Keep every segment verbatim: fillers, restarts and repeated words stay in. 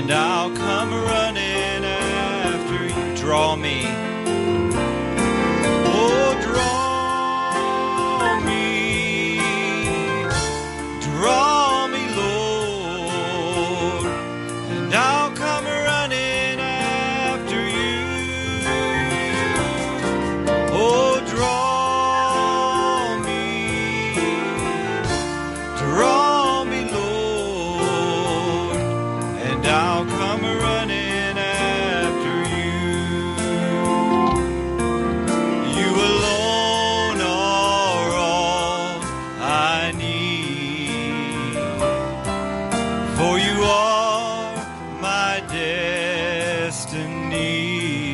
and I'll come running after you. Draw me. Oh, draw me. Draw me, Lord, and I'll come running after you. Oh, draw me. Draw me, Lord, and I'll come running after you. You alone are all I need, for you are my destiny.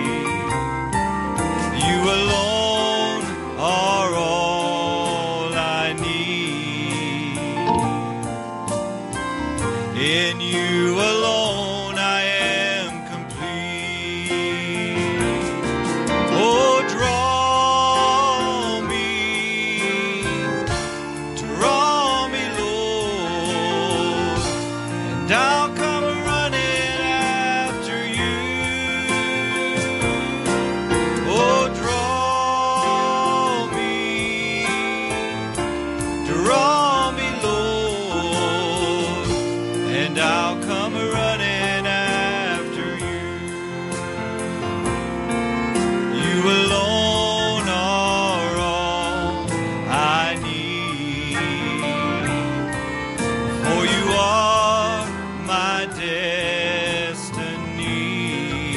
You alone are all I need. In you alone I am complete. Oh, draw me, draw me, Lord, and I'll come running after you. Oh, draw me, draw me, Lord, and I'll come running after you. You alone are all I need, for you are my destiny.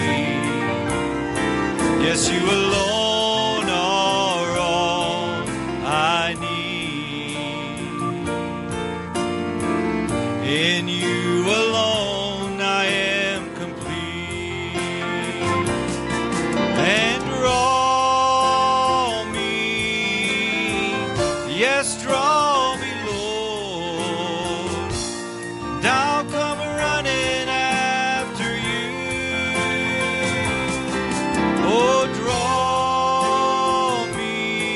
Yes, you alone are all I need. In you alone I am complete. And draw me, yes, draw me, Lord, and I'll come running after you. Oh, draw me,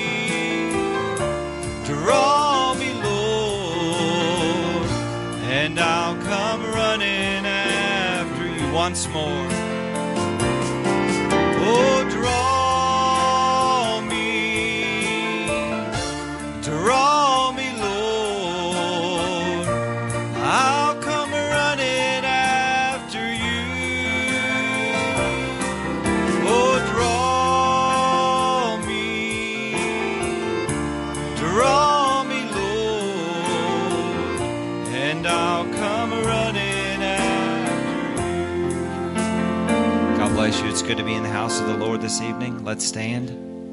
draw me, Lord, and I'll come running after you. Once more. Oh, draw me, draw me, Lord, I'll come running after you. Oh, draw me, draw me, Lord, and I'll come running after you. God bless you. It's good to be in the house of the Lord this evening. Let's stand.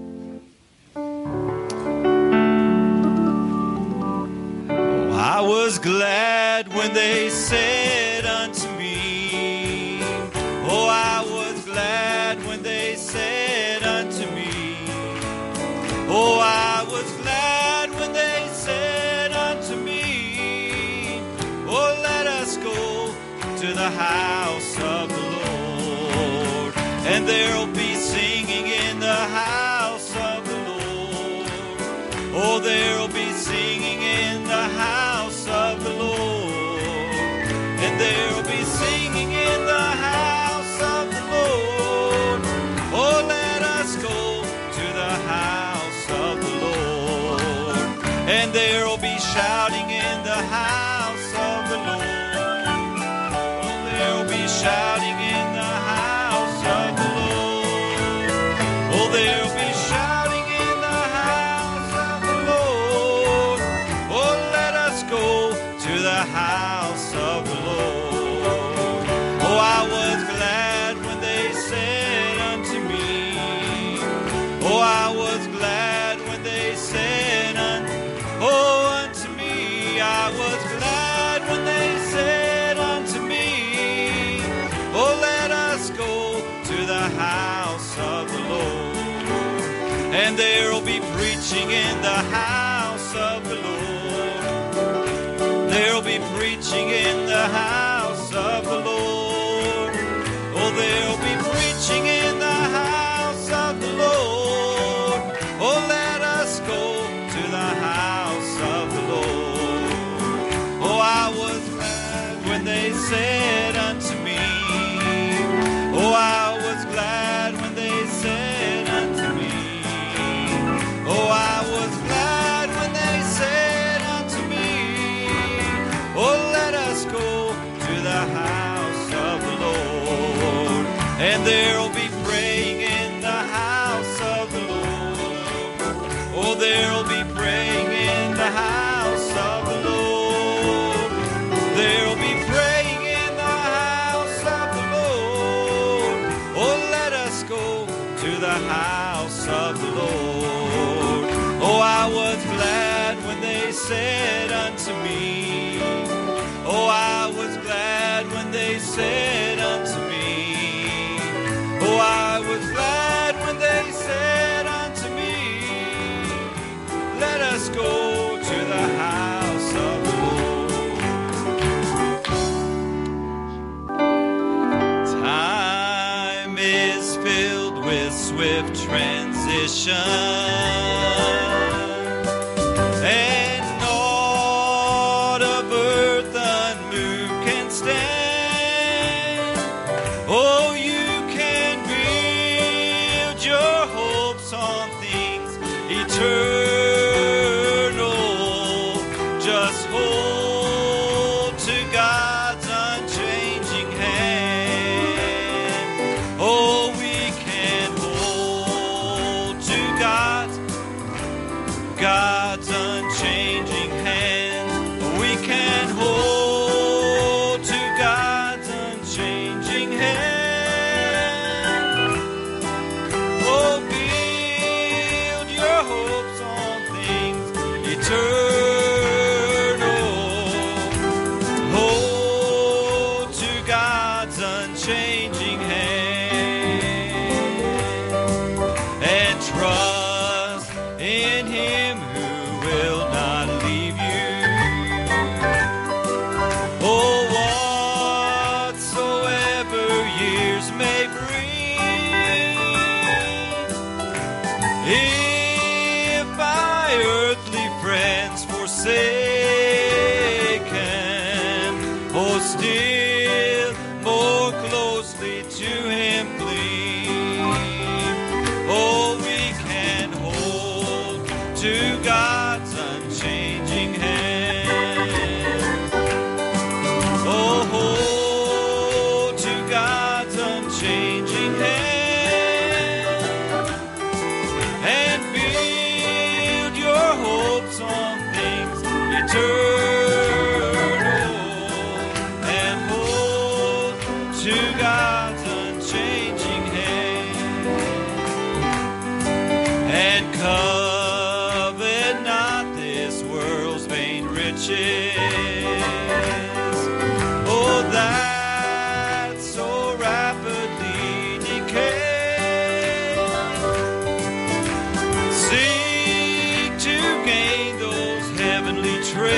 Oh, I was glad when they said unto me, oh, I was glad when they said unto me, oh, I was glad when they said unto me, oh, let us go to the house of the Lord, and there'll be singing in the house of the Lord. Oh, there'll be singing in the house of the Lord, and there'll be singing in the house of the Lord. Oh, let us go to the house of the Lord, and there'll be shouting in the house of the Lord. Oh, there'll be shouting in the house of the Lord. Oh, there'll be shouting in the house of the Lord. Oh, let us go to the house of the Lord. Oh, I was glad when they said unto me, oh, I was glad when they said unto, oh, unto me, I was glad when they said unto me, oh, let us go to the house of the Lord, and there'll be preaching in the house of the Lord. There'll be preaching in the house of the Lord. Oh, there'll be preaching in the house of the Lord. Oh, let us go to the house of the Lord. Oh, I was glad when they said unto and there'll be praying in the house of the Lord. Oh, there'll be praying in the house of the Lord. There'll be praying in the house of the Lord. Oh, let us go to the house of the Lord. Oh, I was glad when they said unto me, oh, I was glad when they said unto me, oh, I was glad when they said unto me, let us go to the house of the Lord. Time is filled with swift transition, and naught of earth unmoved can stand. Oh, you can build your hopes on things eternal. Just hold to God's unchanging hand. Oh, we can hold to God's God's unchanging hand. We can hold to God's unchanging hand. Oh, build your hopes on things eternal. Hold to God's unchanging hand and trust in Him who will not leave you. Oh, whatsoever years may bring, if by earthly friends forsaken, oh, still more closely to Him cling. Oh, we can hold to God's unchanging hand. Oh, hold to God's unchanging hand and build your hopes on things eternal and hold to God's unchanging hand and covet not this world's vain riches. Oh, that so rapidly decay. Seek to gain those heavenly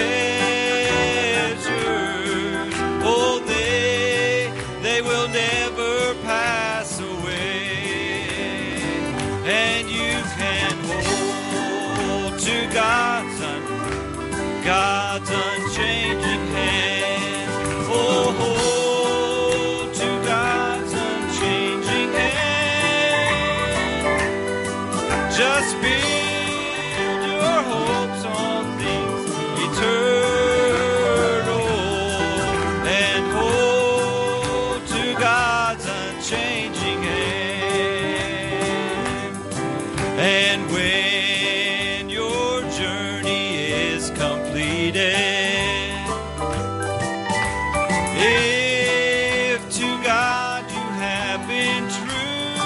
treasures. Oh, they, they will never pass away. And you can hold to God's, un- God's unchanging hand. Oh, hold to God's unchanging hand. Just build your hopes on things eternal and hold to God's unchanging hand. And when your journey is completed, if to God you have been true,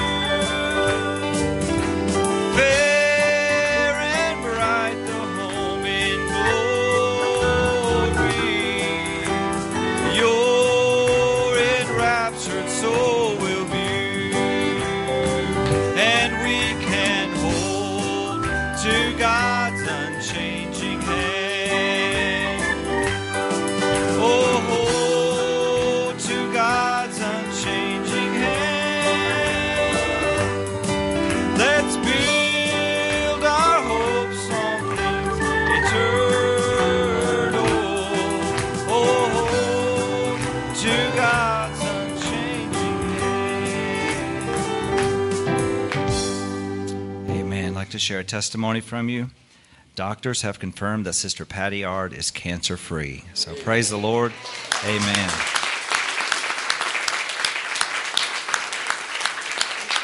fair and bright the home in glory, your enraptured soul will view, and we can hold to God's unchanging hand. Oh, hold to God's unchanging hand. Let's build our hopes on things eternal. Oh, hold to God's unchanging hand. Amen. I'd like to share a testimony from you. Doctors have confirmed that Sister Patty Ard is cancer-free. So praise the Lord. Amen.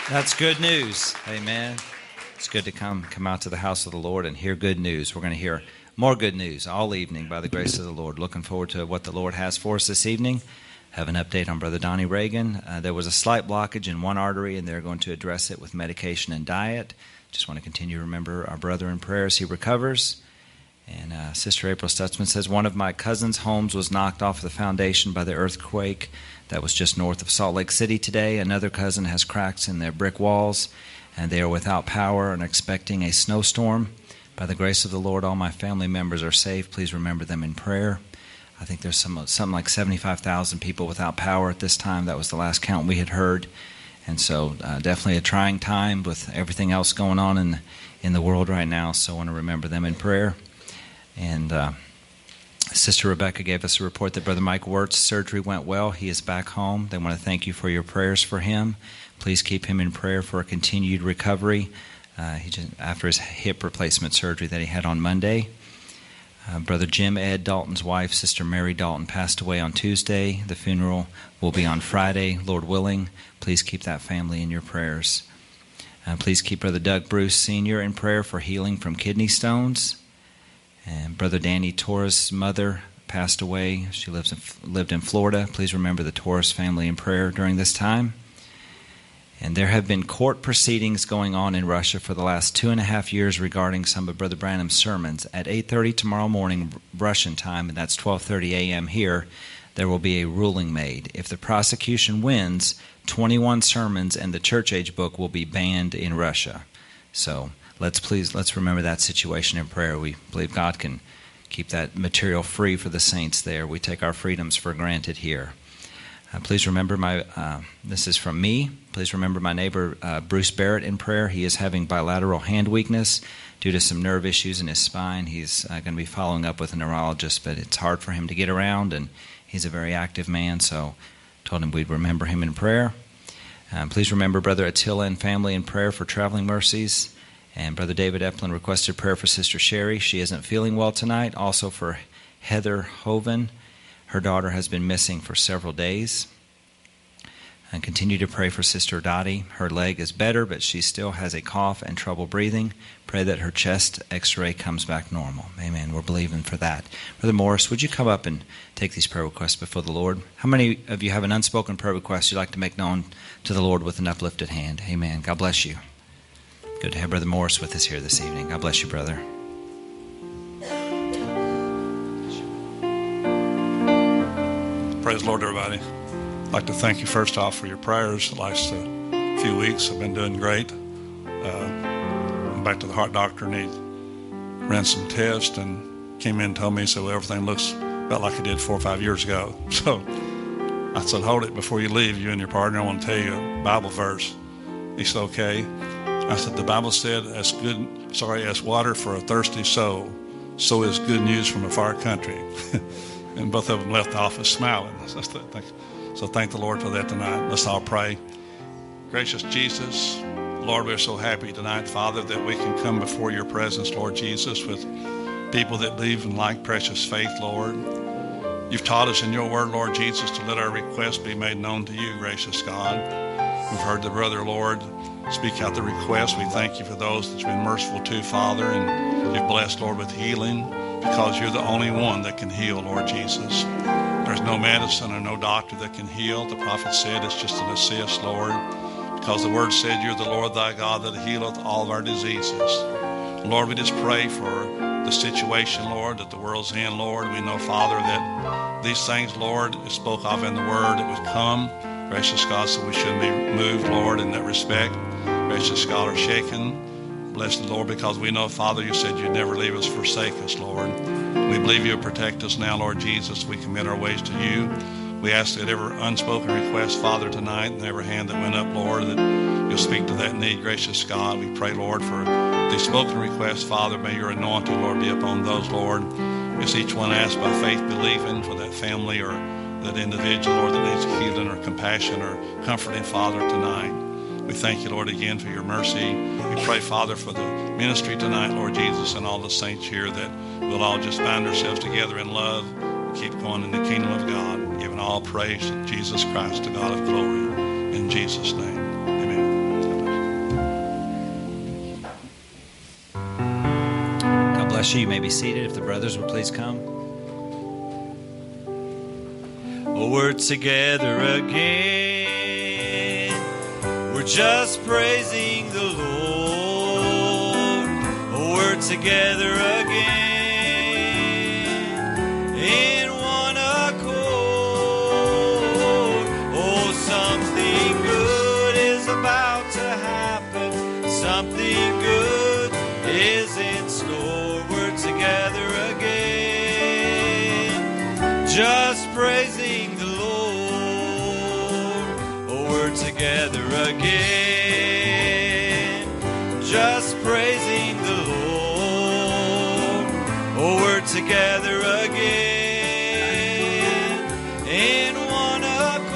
That's good news. Amen. It's good to come come out to the house of the Lord and hear good news. We're going to hear more good news all evening by the grace of the Lord. Looking forward to what the Lord has for us this evening. Have an update on Brother Donnie Reagan. Uh, there was a slight blockage in one artery, and they're going to address it with medication and diet. Just want to continue to remember our brother in prayer as he recovers. And uh, Sister April Stutzman says, one of my cousin's homes was knocked off the foundation by the earthquake that was just north of Salt Lake City today. Another cousin has cracks in their brick walls, and they are without power and expecting a snowstorm. By the grace of the Lord, all my family members are safe. Please remember them in prayer. I think there's some something like seventy-five thousand people without power at this time. That was the last count we had heard. And so uh, definitely a trying time with everything else going on in, in the world right now. So I want to remember them in prayer. And uh, Sister Rebecca gave us a report that Brother Mike Wirt's surgery went well. He is back home. They want to thank you for your prayers for him. Please keep him in prayer for a continued recovery uh, he just, after his hip replacement surgery that he had on Monday. Uh, Brother Jim Ed Dalton's wife, Sister Mary Dalton, passed away on Tuesday. The funeral will be on Friday, Lord willing. Please keep that family in your prayers. Uh, please keep Brother Doug Bruce Senior in prayer for healing from kidney stones. And Brother Danny Torres' mother passed away. She lives in, lived in Florida. Please remember the Torres family in prayer during this time. And there have been court proceedings going on in Russia for the last two and a half years regarding some of Brother Branham's sermons. At eight thirty tomorrow morning, Russian time, and that's twelve thirty a.m. here, there will be a ruling made. If the prosecution wins, twenty-one sermons and the church age book will be banned in Russia. So let's please let's remember that situation in prayer. We believe God can keep that material free for the saints there. We take our freedoms for granted here. Uh, please remember my, uh, this is from me, please remember my neighbor uh, Bruce Barrett in prayer. He is having bilateral hand weakness due to some nerve issues in his spine. He's uh, going to be following up with a neurologist, but it's hard for him to get around, and he's a very active man, so told him we'd remember him in prayer. Um, please remember Brother Attila and family in prayer for traveling mercies. And Brother David Eplin requested prayer for Sister Sherry. She isn't feeling well tonight. Also for Heather Hoven. Her daughter has been missing for several days. And continue to pray for Sister Dottie. Her leg is better, but she still has a cough and trouble breathing. Pray that her chest x-ray comes back normal. Amen. We're believing for that. Brother Morris, would you come up and take these prayer requests before the Lord? How many of you have an unspoken prayer request you'd like to make known to the Lord with an uplifted hand? Amen. God bless you. Good to have Brother Morris with us here this evening. God bless you, brother. Praise the Lord, everybody. I'd like to thank you first off for your prayers. The last uh, few weeks have been doing great. Uh, went back to the heart doctor and he ran some tests and came in and told me, so everything looks about like it did four or five years ago. So I said, hold it before you leave, you and your partner. I want to tell you a Bible verse. He said, okay. I said, the Bible said, as good, sorry, as water for a thirsty soul, so is good news from a far country. And both of them left the office smiling. So thank the Lord for that tonight. Let's all pray. Gracious Jesus, Lord, we're so happy tonight, Father, that we can come before your presence, Lord Jesus, with people that believe in like precious faith, Lord. You've taught us in your word, Lord Jesus, to let our requests be made known to you, gracious God. We've heard the brother, Lord, speak out the request. We thank you for those that you've been merciful to, Father, and you've blessed, Lord, with healing, because you're the only one that can heal, Lord Jesus. There's no medicine or no doctor that can heal. The prophet said it's just an assist, Lord, because the word said you're the Lord thy God that healeth all of our diseases. Lord, we just pray for the situation, Lord, that the world's in, Lord. We know, Father, that these things, Lord, is spoke of in the word. It would come, gracious God, so we shouldn't be moved, Lord, in that respect. Gracious God, or shaken. Bless the Lord, because we know, Father, you said you'd never leave us, forsake us, Lord. We believe you'll protect us now, Lord Jesus. We commit our ways to you. We ask that every unspoken request, Father, tonight, and every hand that went up, Lord, that you'll speak to that need, gracious God. We pray, Lord, for the spoken requests, Father. May your anointing, Lord, be upon those, Lord. As each one asks by faith, believing for that family or that individual, Lord, that needs healing or compassion or comforting, Father, tonight. We thank you, Lord, again for your mercy. We pray, Father, for the ministry tonight, Lord Jesus, and all the saints here, that we'll all just bind ourselves together in love and keep going in the kingdom of God, giving all praise to Jesus Christ, the God of glory. In Jesus' name, amen. bless you. You may be seated if the brothers would please come. Oh, we're together again. We're just praising the Lord. Oh, we're together again in one accord. Oh, something good is about to happen. Something good is in store. We're together again, just praising the Lord. Oh, we're together again, just praising the Lord. Oh, we're together again in one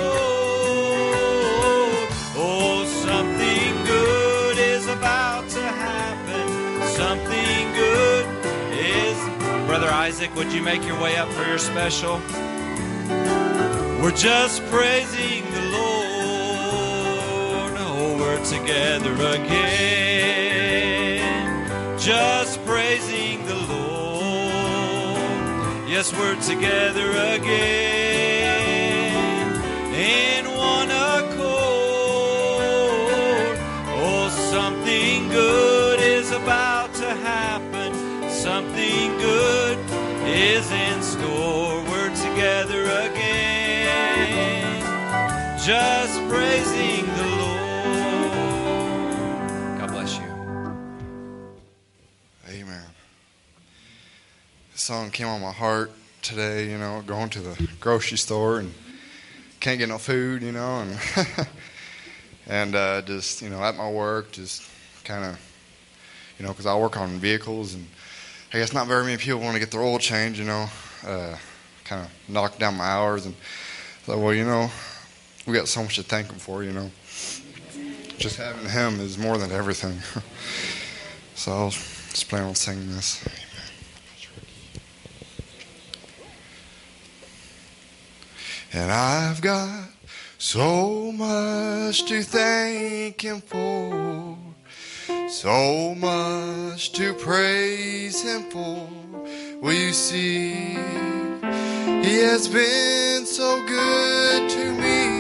accord. Oh, something good is about to happen. Something good is. Brother Isaac, would you make your way up for your special? We're just praising the Lord. Oh, we're together again, just praising the Lord. Yes, we're together again in one accord. Oh, something good is about to happen. Something good is in store. We're together again, just praising the Lord. God bless you. Amen. This song came on my heart today, you know, going to the grocery store and can't get no food, you know, and and uh, just, you know, at my work, just kind of, you know, because I work on vehicles, and I guess not very many people want to get their oil changed, you know, uh, kind of knock down my hours, and so, well, you know, we got so much to thank him for, you know. Just having him is more than everything. So I was just planning on singing this. And I've got so much to thank him for, so much to praise him for. Well, you see, he has been so good to me.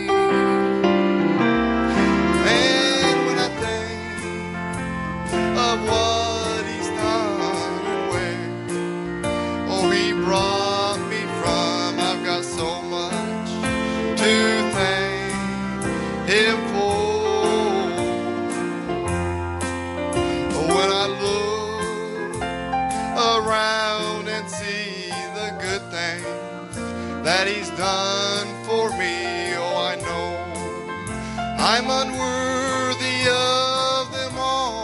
And when I think of what he's done and where, oh, he brought me from, I've got so much to thank him for. When I look around and see the good things that he's done for me, oh, I know I'm unworthy of them all.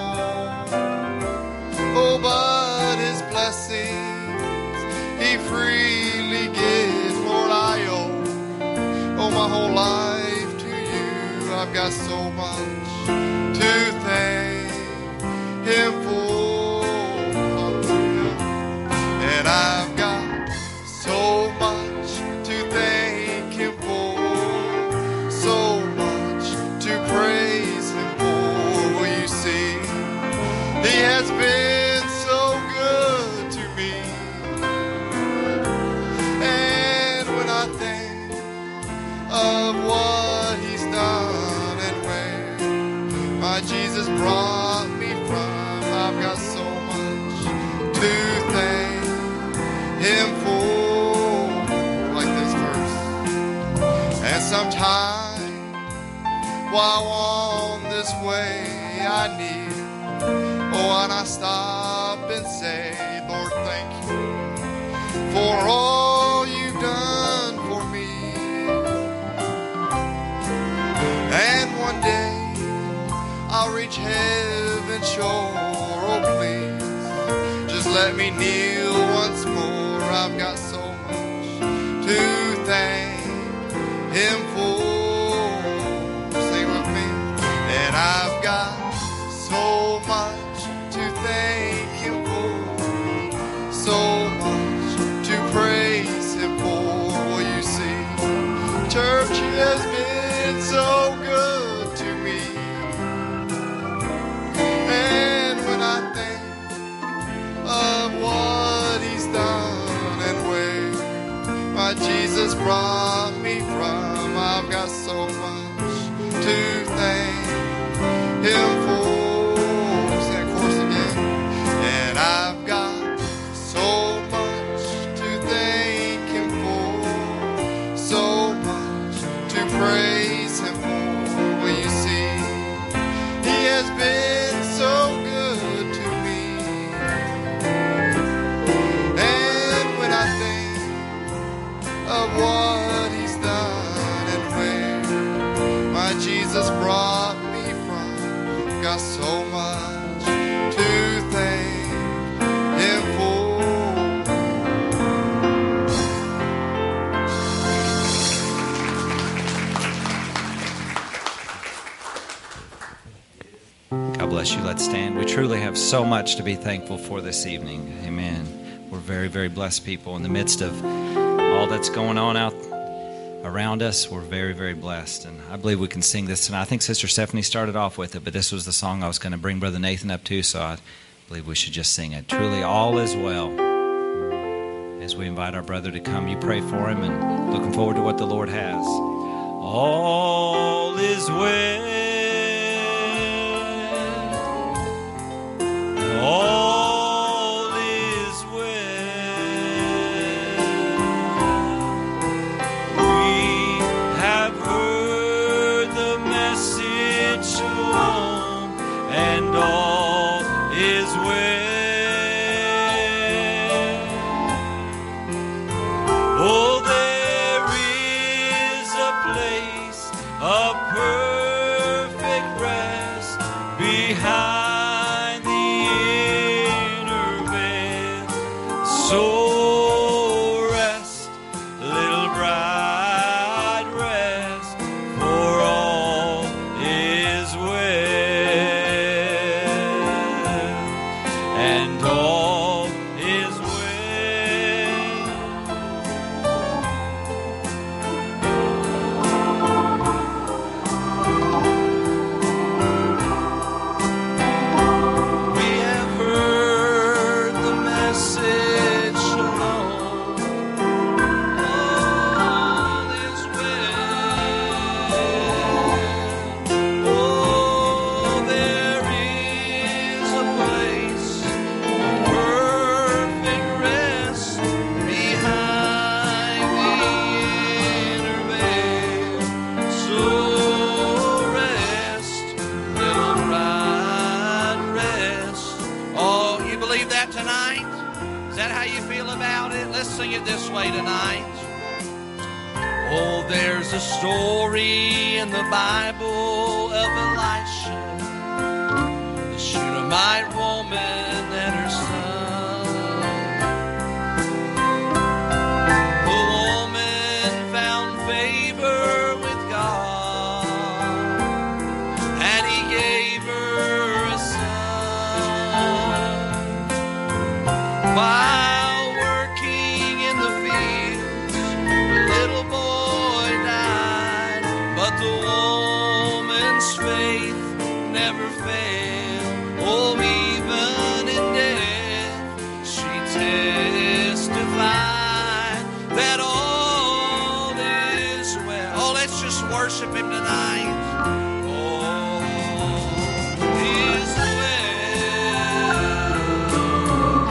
Oh, but his blessings he freely gives. Lord, I owe, oh, my whole life to you. I've got so much to thank him for. Hallelujah. And I've got so much to thank him for, so much to praise him for. Well, you see, he has been so good to me. And when I think of what he's done and where my Jesus brought me from, I've got so much to thank him for. Like this verse. And sometimes while on this way I need, oh, and I stop and say, Lord, thank you for all you've done for me. And one day I'll reach heaven's shore. Oh, please, just let me kneel once more. I've got so much to thank him for. Sing with me. And I've got so much to thank Jesus brought me from. I've got so much to thank Him for. Sing that chorus again. And I've got so much to thank Him for, so much to praise Him for. Well, you see, He has been so good to me. And when I think of what He's done and where my Jesus brought me from, got so much to thank Him for. God bless you. Let's stand. We truly have so much to be thankful for this evening. Amen. We're very, very blessed people in the midst of all that's going on out around us. We're very, very blessed. And I believe we can sing this tonight. I think Sister Stephanie started off with it, but this was the song I was going to bring Brother Nathan up to, so I believe we should just sing it. Truly all is well. As we invite our brother to come, you pray for him, and looking forward to what the Lord has. All is well. All is well. We have heard the message, shalom, and all is well. Oh, there is a place of perfect rest behind the inner veil. So rest, little bride, rest, for all is well, and all is well. We have heard the message, shalom, all is well. Oh, there is a place of perfect rest behind the inner veil. So rest, little bride, rest. Oh, you believe that tonight? Is that how you feel about it? Let's sing it this way tonight. Oh, there's a story in the Bible of Elisha, the Shunammite woman and her son. The woman found favor with God, and He gave her a son. While working in the fields, the little boy died, but the woman's faith never failed. Oh, even in death, she testified that all is well. Oh, let's just worship Him tonight. All is well.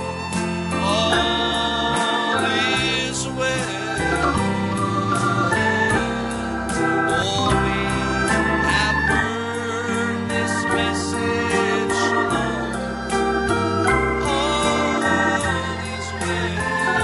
All is well. Oh, we have heard this message, shalom. All is well.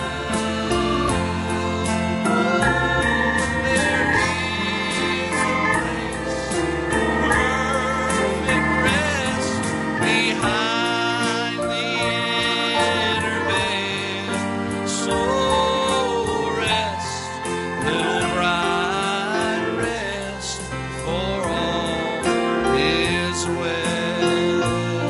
Oh, there is a place, perfect rest behind the inner veil. So rest, little bride, rest, for all is well.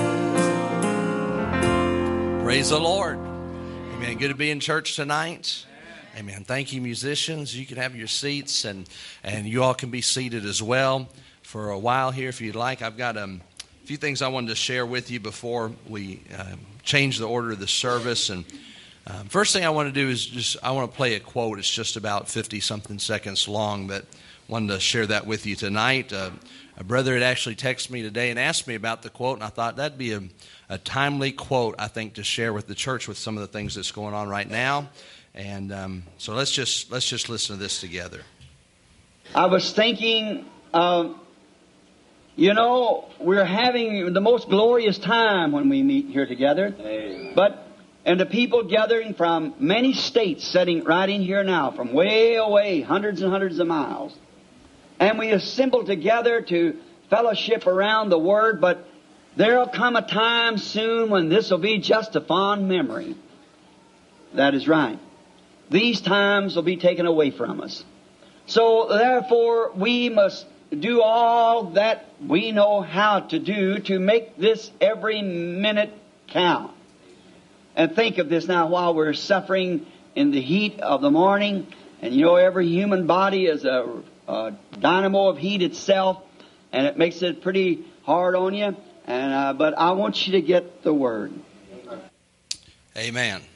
Praise the Lord. Amen. Good to be in church tonight. Amen. Thank you, musicians. You can have your seats, and, and you all can be seated as well for a while here if you'd like. I've got um, a few things I wanted to share with you before we uh, change the order of the service. And Um, first thing I want to do is just, I want to play a quote. It's just about fifty-something seconds long, but wanted to share that with you tonight. Uh, a brother had actually texted me today and asked me about the quote, and I thought that'd be a, a timely quote, I think, to share with the church with some of the things that's going on right now. And um, so let's just let's just listen to this together. I was thinking, uh, you know, we're having the most glorious time when we meet here together. But and the people gathering from many states sitting right in here now, from way away, hundreds and hundreds of miles. And we assemble together to fellowship around the Word, but there'll come a time soon when this will be just a fond memory. That is right. These times will be taken away from us. So therefore we must do all that we know how to do to make this every minute count. And think of this now while we're suffering in the heat of the morning. And you know, every human body is a, a dynamo of heat itself. And it makes it pretty hard on you. And uh, but I want you to get the Word. Amen.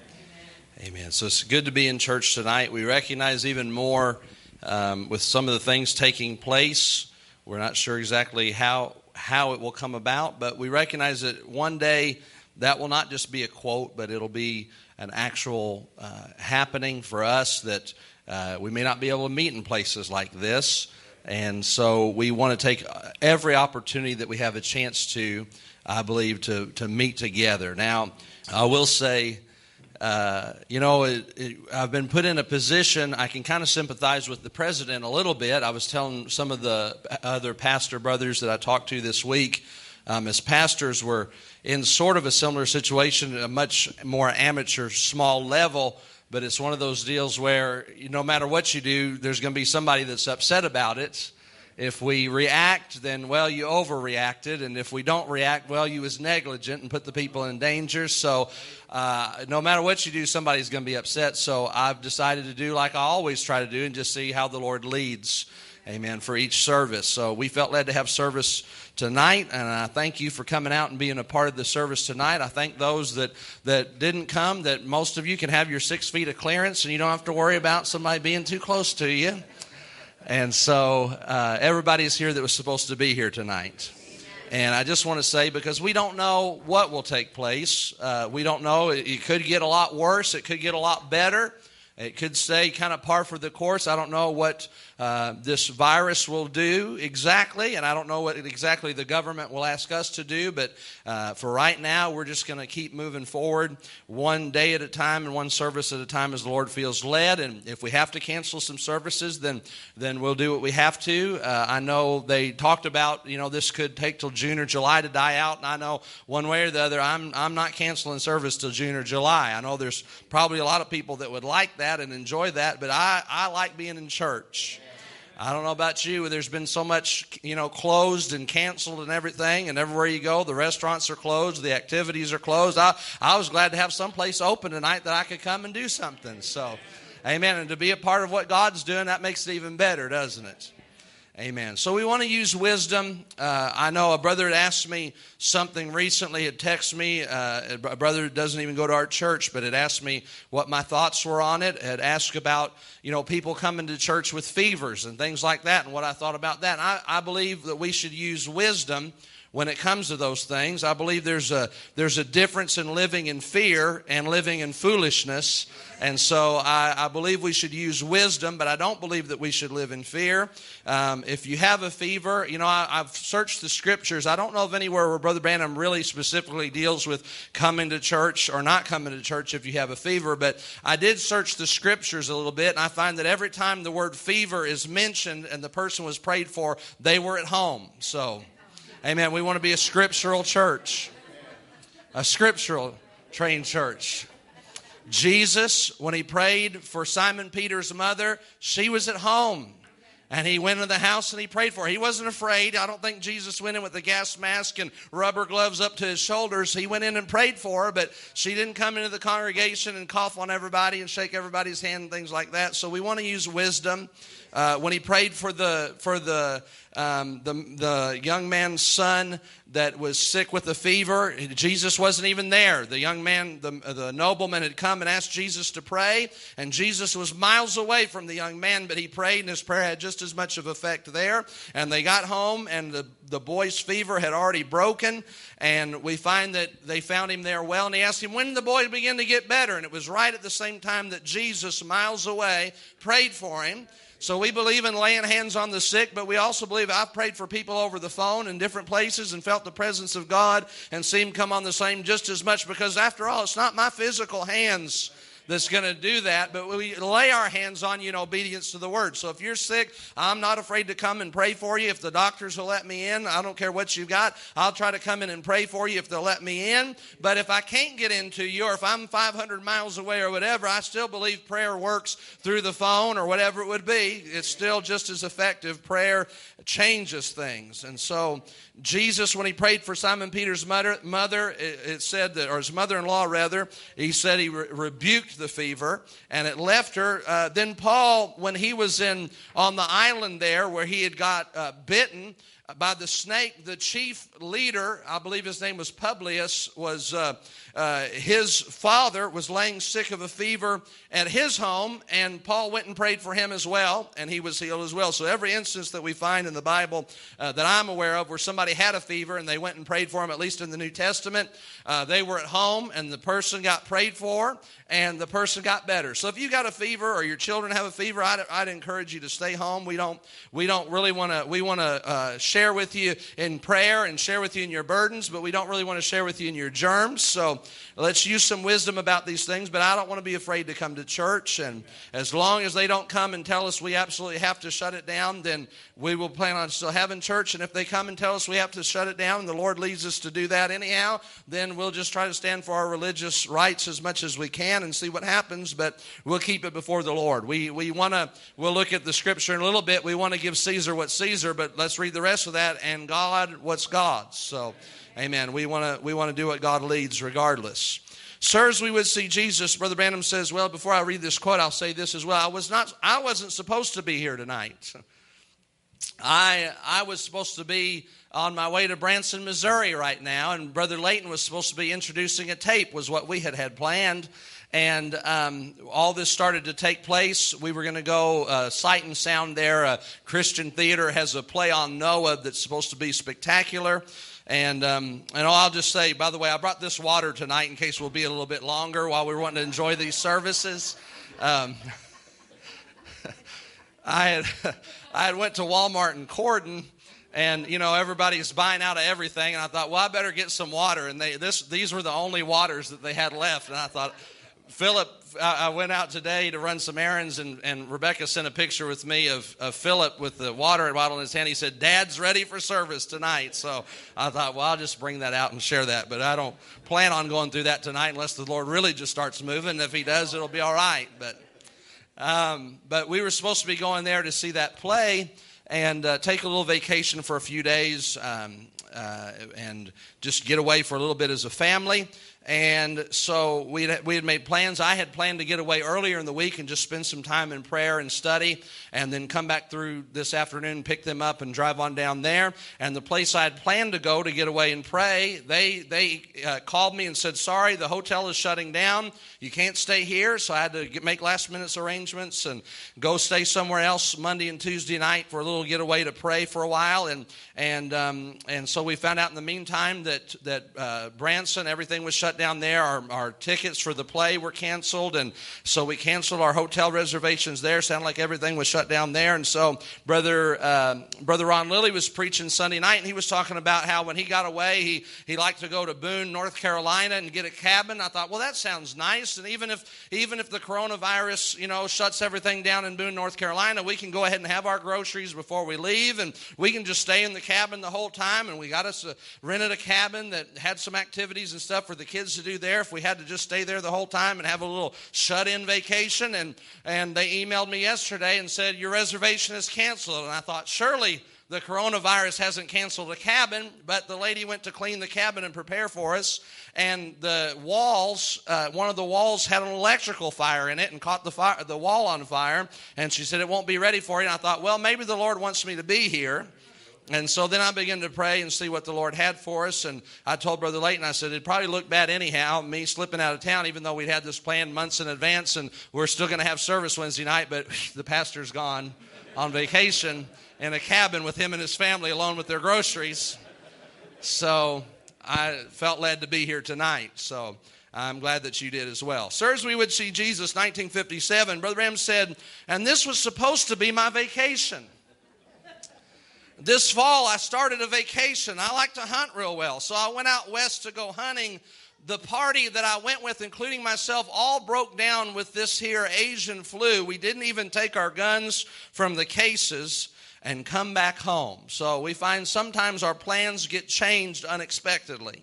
Amen. So it's good to be in church tonight. We recognize even more um, with some of the things taking place. We're not sure exactly how how it will come about, but we recognize that one day that will not just be a quote, but it'll be an actual uh, happening for us that uh, we may not be able to meet in places like this. And so we want to take every opportunity that we have a chance to, I believe, to, to meet together. Now, I will say, uh, you know, it, it, I've been put in a position, I can kind of sympathize with the president a little bit. I was telling some of the other pastor brothers that I talked to this week, um, as pastors were in sort of a similar situation, a much more amateur, small level. But it's one of those deals where no matter what you do, there's going to be somebody that's upset about it. If we react, then, well, you overreacted. And if we don't react, well, you was negligent and put the people in danger. So uh, no matter what you do, somebody's going to be upset. So I've decided to do like I always try to do and just see how the Lord leads. Amen, for each service. So we felt led to have service tonight, and I thank you for coming out and being a part of the service tonight. I thank those that, that didn't come, that most of you can have your six feet of clearance, and you don't have to worry about somebody being too close to you. And so uh, everybody's here that was supposed to be here tonight. And I just want to say, because we don't know what will take place. Uh, we don't know. It, it could get a lot worse. It could get a lot better. It could stay kind of par for the course. I don't know what uh, this virus will do exactly, and I don't know what exactly the government will ask us to do, but uh, for right now, we're just going to keep moving forward one day at a time and one service at a time as the Lord feels led, and if we have to cancel some services, then then we'll do what we have to. Uh, I know they talked about, you know, this could take till June or July to die out, and I know one way or the other, I'm, I'm not canceling service till June or July. I know there's probably a lot of people that would like that and enjoy that, but I, I like being in church. I don't know about you, there's been so much, you know, closed and canceled and everything, and everywhere you go, the restaurants are closed, the activities are closed. I, I was glad to have some place open tonight that I could come and do something. So, amen. And to be a part of what God's doing, that makes it even better, doesn't it? Amen. So we want to use wisdom. Uh, I know a brother had asked me something recently, had texted me, uh, a brother who doesn't even go to our church, but had asked me what my thoughts were on it, had asked about, you know, people coming to church with fevers and things like that, and what I thought about that. And I, I believe that we should use wisdom when it comes to those things. I believe there's a there's a difference in living in fear and living in foolishness. And so I, I believe we should use wisdom, but I don't believe that we should live in fear. Um, if you have a fever, you know, I, I've searched the scriptures. I don't know of anywhere where Brother Branham really specifically deals with coming to church or not coming to church if you have a fever, but I did search the scriptures a little bit, and I find that every time the word fever is mentioned and the person was prayed for, they were at home. So, amen. We want to be a scriptural church, a scriptural trained church. Jesus, when he prayed for Simon Peter's mother, she was at home. And he went into the house and he prayed for her. He wasn't afraid. I don't think Jesus went in with a gas mask and rubber gloves up to his shoulders. He went in and prayed for her, but she didn't come into the congregation and cough on everybody and shake everybody's hand and things like that. So we want to use wisdom. Uh, when he prayed for the for the, um, the the young man's son that was sick with a fever, Jesus wasn't even there. The young man, the, the nobleman had come and asked Jesus to pray, and Jesus was miles away from the young man, but he prayed, and his prayer had just as much of effect there. And they got home, and the, the boy's fever had already broken, and we find that they found him there well, and he asked him, when did the boy begin to get better? And it was right at the same time that Jesus, miles away, prayed for him. So we believe in laying hands on the sick, but we also believe I've prayed for people over the phone in different places and felt the presence of God and seen him come on the same just as much, because after all, it's not my physical hands that's going to do that, but we lay our hands on you in obedience to the word. So if you're sick, I'm not afraid to come and pray for you. If the doctors will let me in, I don't care what you've got, I'll try to come in and pray for you if they'll let me in. But if I can't get into you, or if I'm five hundred miles away or whatever, I still believe prayer works through the phone or whatever it would be. It's still just as effective. Prayer changes things. And so Jesus, when he prayed for Simon Peter's mother, mother it, it said that, or his mother-in-law rather, he said he re- rebuked the fever and it left her. Uh, then Paul, when he was in on the island there where he had got uh, bitten by the snake, the chief leader, I believe his name was Publius, was uh, uh, his father was laying sick of a fever at his home, and Paul went and prayed for him as well, and he was healed as well. So every instance that we find in the Bible uh, that I'm aware of where somebody had a fever and they went and prayed for him, at least in the New Testament, uh, they were at home and the person got prayed for and the person got better. So if you got a fever or your children have a fever, I'd, I'd encourage you to stay home. We don't we don't really want to we want to uh, share with you in prayer and share with you in your burdens, but we don't really want to share with you in your germs. So let's use some wisdom about these things, but I don't want to be afraid to come to church. And as long as they don't come and tell us we absolutely have to shut it down, then we will plan on still having church. And if they come and tell us we have to shut it down and the Lord leads us to do that anyhow, then we'll just try to stand for our religious rights as much as we can and see what happens, but we'll keep it before the Lord. We we want to, we'll look at the scripture in a little bit. We want to give Caesar what's Caesar, but let's read the rest of that, and God what's God's. So, amen. We want to we want to do what God leads regardless. Sirs, we would see Jesus. Brother Branham says, well, before I read this quote, I'll say this as well. I was not, I wasn't supposed to be here tonight. I I was supposed to be on my way to Branson, Missouri right now, and Brother Layton was supposed to be introducing a tape, was what we had had planned. And um, all this started to take place. We were going to go uh, Sight and Sound there. Uh, Christian Theater has a play on Noah that's supposed to be spectacular. And um, and I'll just say, by the way, I brought this water tonight in case we'll be a little bit longer while we're wanting to enjoy these services. Um, I had I had went to Walmart in Corden. And, you know, everybody's buying out of everything. And I thought, well, I better get some water. And they this these were the only waters that they had left. And I thought, Philip, I went out today to run some errands, and, and Rebecca sent a picture with me of, of Philip with the water bottle in his hand. He said, Dad's ready for service tonight. So I thought, well, I'll just bring that out and share that. But I don't plan on going through that tonight unless the Lord really just starts moving. If he does, it'll be all right. But, um, but we were supposed to be going there to see that play and uh, take a little vacation for a few days um, uh, and just get away for a little bit as a family. And so we had, we had made plans. I had planned to get away earlier in the week and just spend some time in prayer and study, and then come back through this afternoon, pick them up, and drive on down there. And the place I had planned to go to get away and pray, they they uh, called me and said, sorry, the hotel is shutting down. You can't stay here. So I had to get, make last-minute arrangements and go stay somewhere else Monday and Tuesday night for a little getaway to pray for a while. And and um, and so we found out in the meantime that, that uh, Branson, everything was shut down there. Our, our tickets for the play were canceled, and so we canceled our hotel reservations there. Sounded like everything was shut down there. And so brother uh, brother Ron Lilly was preaching Sunday night, and he was talking about how when he got away, he he liked to go to Boone, North Carolina, and get a cabin. I thought, well, that sounds nice. And even if even if the coronavirus, you know, shuts everything down in Boone, North Carolina, we can go ahead and have our groceries before we leave, and we can just stay in the cabin the whole time. And we got us a, rented a cabin that had some activities and stuff for the kids kids to do there if we had to just stay there the whole time and have a little shut-in vacation. And, and they emailed me yesterday and said, your reservation is canceled. And I thought, surely the coronavirus hasn't canceled a cabin, but the lady went to clean the cabin and prepare for us, and the walls, uh, one of the walls had an electrical fire in it and caught the fire, the wall on fire, and she said it won't be ready for you. And I thought, well, maybe the Lord wants me to be here. And so then I began to pray and see what the Lord had for us. And I told Brother Layton, I said, it'd probably look bad anyhow, me slipping out of town, even though we'd had this planned months in advance, and we're still going to have service Wednesday night, but the pastor's gone on vacation in a cabin with him and his family alone with their groceries. So I felt led to be here tonight. So I'm glad that you did as well. Sirs, we would see Jesus, nineteen fifty-seven. Brother Branham said, and this was supposed to be my vacation. This fall, I started a vacation. I like to hunt real well. So I went out west to go hunting. The party that I went with, including myself, all broke down with this here Asian flu. We didn't even take our guns from the cases and come back home. So we find sometimes our plans get changed unexpectedly.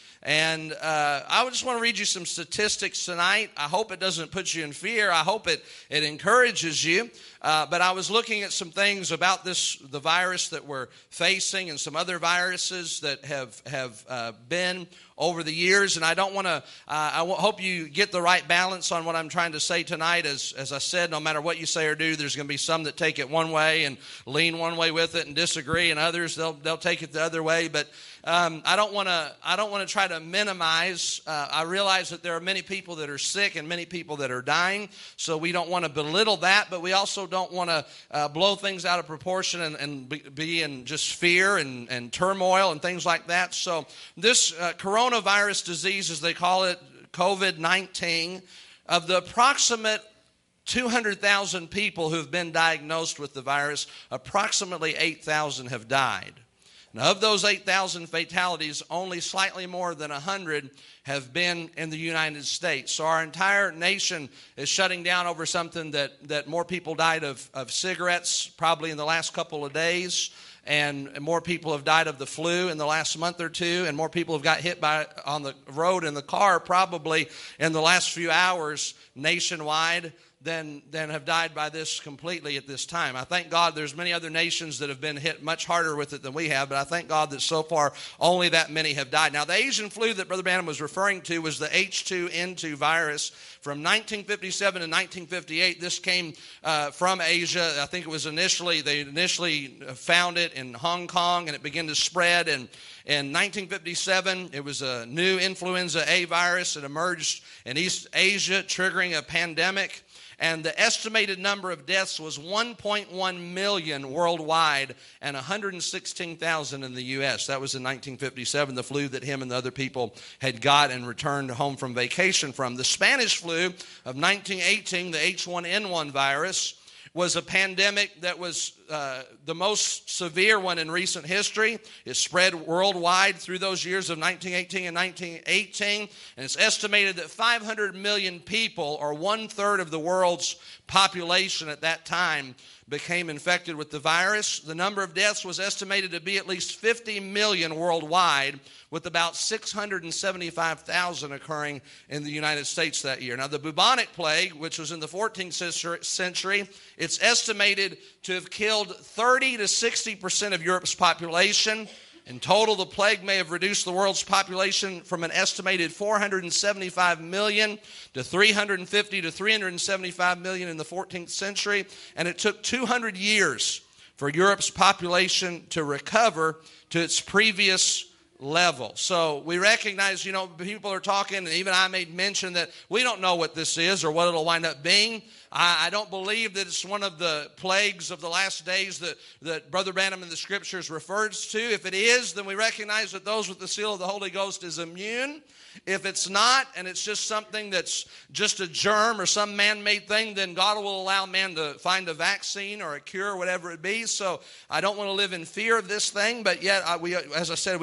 And uh, I just want to read you some statistics tonight. I hope it doesn't put you in fear. I hope it, it encourages you. Uh, but I was looking at some things about this, the virus that we're facing, and some other viruses that have, have uh, been over the years. And I don't want to, uh, I w- hope you get the right balance on what I'm trying to say tonight. As, as I said, no matter what you say or do, there's going to be some that take it one way and lean one way with it and disagree, and others, they'll, they'll take it the other way. But um, I don't want to, I don't want to try to minimize. Uh, I realize that there are many people that are sick and many people that are dying. So we don't want to belittle that, but we also don't want to uh, blow things out of proportion and, and be, be in just fear and, and turmoil and things like that. So this uh, coronavirus disease, as they call it, COVID nineteen, of the approximate two hundred thousand people who have been diagnosed with the virus, approximately eight thousand have died. Now, of those eight thousand fatalities, only slightly more than one hundred have been in the United States. So our entire nation is shutting down over something that, that more people died of, of cigarettes probably in the last couple of days, and more people have died of the flu in the last month or two, and more people have got hit by on the road in the car probably in the last few hours nationwide than, than have died by this completely at this time. I thank God there's many other nations that have been hit much harder with it than we have, but I thank God that so far only that many have died. Now, the Asian flu that Brother Branham was referring to was the H two N two virus. From nineteen fifty-seven to nineteen fifty-eight, this came uh, from Asia. I think it was initially, they initially found it in Hong Kong, and it began to spread. And in nineteen fifty-seven, it was a new influenza A virus. It emerged in East Asia, triggering a pandemic. And the estimated number of deaths was one point one million worldwide and one hundred sixteen thousand in the U S That was in nineteen fifty-seven, the flu that him and the other people had got and returned home from vacation from. The Spanish flu of nineteen eighteen, the H one N one virus, was a pandemic that was uh, the most severe one in recent history. It spread worldwide through those years of nineteen eighteen and nineteen eighteen, and it's estimated that five hundred million people, or one-third of the world's population at that time, became infected with the virus. The number of deaths was estimated to be at least fifty million worldwide, with about six hundred seventy-five thousand occurring in the United States that year. Now, the bubonic plague, which was in the fourteenth century, it's estimated to have killed thirty to sixty percent of Europe's population. In total, the plague may have reduced the world's population from an estimated four hundred seventy-five million to three hundred fifty to three hundred seventy-five million in the fourteenth century, and it took two hundred years for Europe's population to recover to its previous level. So we recognize, you know, people are talking, and even I made mention that we don't know what this is or what it'll wind up being. I, I don't believe that it's one of the plagues of the last days that, that Brother Branham in the Scriptures refers to. If it is, then we recognize that those with the seal of the Holy Ghost is immune. If it's not, and it's just something that's just a germ or some man-made thing, then God will allow man to find a vaccine or a cure, whatever it be. So I don't want to live in fear of this thing, but yet, I, we, as I said, we do want to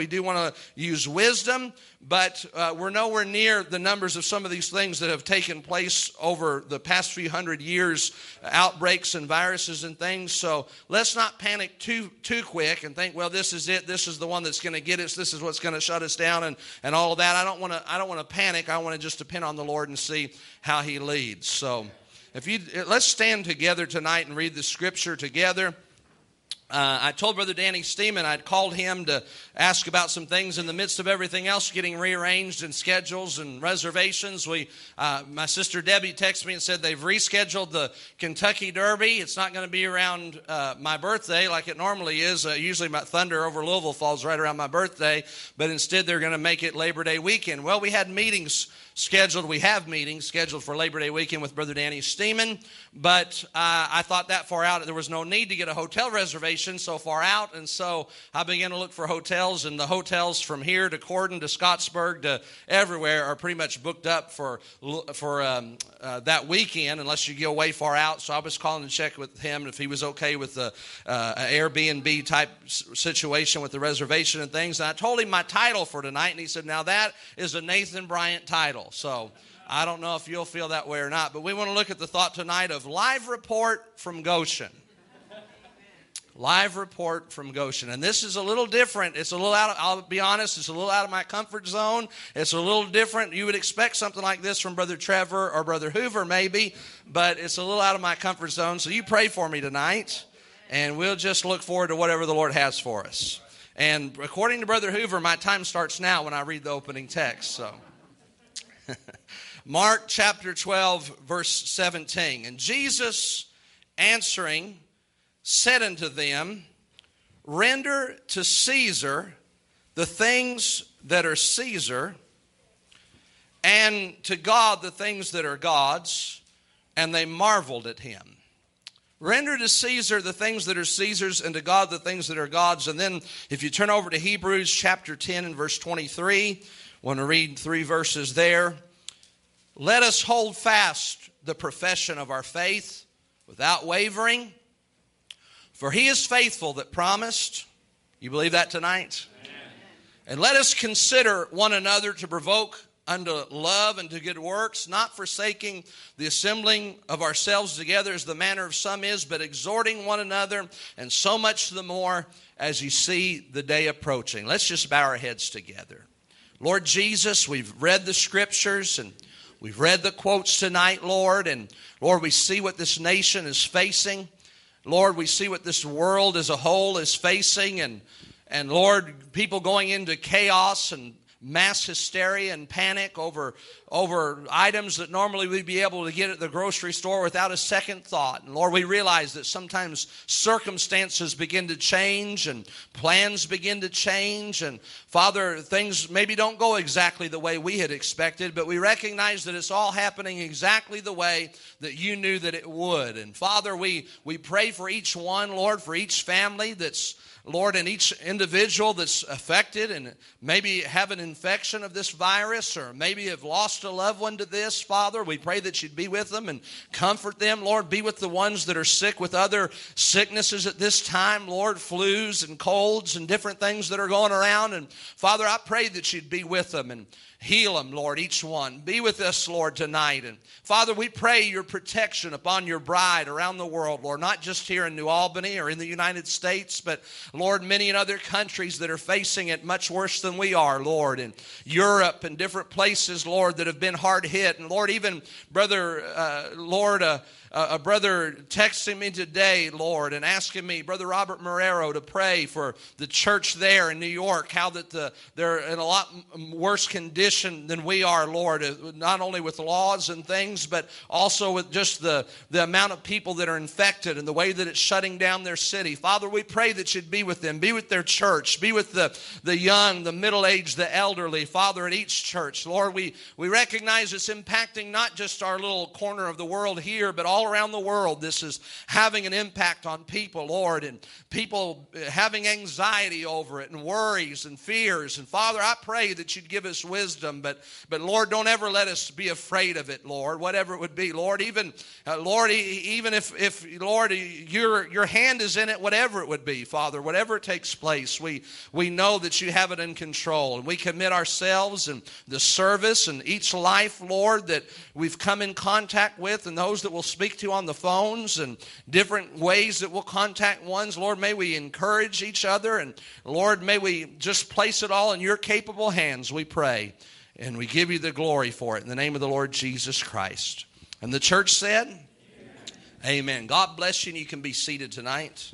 to use wisdom, but uh, we're nowhere near the numbers of some of these things that have taken place over the past few hundred years, outbreaks and viruses and things. So let's not panic too too quick and think, well, this is it. This is the one that's going to get us. This is what's going to shut us down and, and all of that. I don't want to I don't want to panic. I want to just depend on the Lord and see how He leads. So if you let's stand together tonight and read the Scripture together. Uh, I told Brother Danny Steeman I'd called him to ask about some things in the midst of everything else getting rearranged and schedules and reservations. We, uh, my sister Debbie texted me and said they've rescheduled the Kentucky Derby. It's not going to be around uh, my birthday like it normally is. Uh, usually my Thunder over Louisville falls right around my birthday, but instead they're going to make it Labor Day weekend. Well, we had meetings scheduled. We have meetings scheduled for Labor Day weekend with Brother Danny Steeman, but uh, I thought that far out there was no need to get a hotel reservation so far out, and so I began to look for hotels, and the hotels from here to Corden to Scottsburg to everywhere are pretty much booked up for for um, uh, that weekend unless you go way far out. So I was calling to check with him if he was okay with the uh, Airbnb type situation with the reservation and things, and I told him my title for tonight, and he said, now that is a Nathan Bryant title. So I don't know if you'll feel that way or not, but we want to look at the thought tonight of Live Report from Goshen. Live Report from Goshen. And this is a little different. It's a little out of, I'll be honest, it's a little out of my comfort zone. It's a little different. You would expect something like this from Brother Trevor or Brother Hoover maybe, but it's a little out of my comfort zone. So you pray for me tonight, and we'll just look forward to whatever the Lord has for us. And according to Brother Hoover, my time starts now when I read the opening text. So Mark chapter twelve, verse seventeen. And Jesus answering said unto them, render to Caesar the things that are Caesar, and to God the things that are God's. And they marveled at him. Render to Caesar the things that are Caesar's, and to God the things that are God's. And then if you turn over to Hebrews chapter ten and verse twenty-three, I want to read three verses there. Let us hold fast the profession of our faith without wavering, for he is faithful that promised. You believe that tonight? Amen. And let us consider one another to provoke unto love and to good works, not forsaking the assembling of ourselves together as the manner of some is, but exhorting one another, and so much the more as you see the day approaching. Let's just bow our heads together. Lord Jesus, we've read the Scriptures and we've read the quotes tonight, Lord, and Lord, we see what this nation is facing. Lord, we see what this world as a whole is facing, and, and Lord, people going into chaos and mass hysteria and panic over, over items that normally we'd be able to get at the grocery store without a second thought. And Lord, we realize that sometimes circumstances begin to change and plans begin to change. And Father, things maybe don't go exactly the way we had expected, but we recognize that it's all happening exactly the way that you knew that it would. And Father, we, we pray for each one, Lord, for each family that's Lord, and each individual that's affected and maybe have an infection of this virus or maybe have lost a loved one to this, Father, we pray that you'd be with them and comfort them. Lord, be with the ones that are sick with other sicknesses at this time, Lord, flus and colds and different things that are going around. And Father, I pray that you'd be with them and heal them, Lord, each one. Be with us, Lord, tonight. And Father, we pray your protection upon your bride around the world, Lord, not just here in New Albany or in the United States, but, Lord, many in other countries that are facing it much worse than we are, Lord, in Europe and different places, Lord, that have been hard hit. And, Lord, even, brother, uh, Lord, uh, Uh, a brother texted me today, Lord, and asking me, Brother Robert Marrero, to pray for the church there in New York, how that the, they're in a lot worse condition than we are, Lord, not only with laws and things, but also with just the, the amount of people that are infected and the way that it's shutting down their city. Father, we pray that you'd be with them, be with their church, be with the, the young, the middle-aged, the elderly, Father, at each church. Lord, we, we recognize it's impacting not just our little corner of the world here, but all all around the world, this is having an impact on people, Lord, and people having anxiety over it and worries and fears. And Father, I pray that you'd give us wisdom, but, but Lord, don't ever let us be afraid of it, Lord, whatever it would be. Lord, even, uh, Lord, even if, if, Lord, your, your hand is in it, whatever it would be, Father, whatever takes place, we, we know that you have it in control. And we commit ourselves and the service and each life, Lord, that we've come in contact with, and those that we'll speak to on the phones and different ways that we'll contact ones. Lord, may we encourage each other, and Lord, may we just place it all in your capable hands, we pray. And we give you the glory for it in the name of the Lord Jesus Christ. And the church said, Amen. Amen. God bless you, and you can be seated tonight.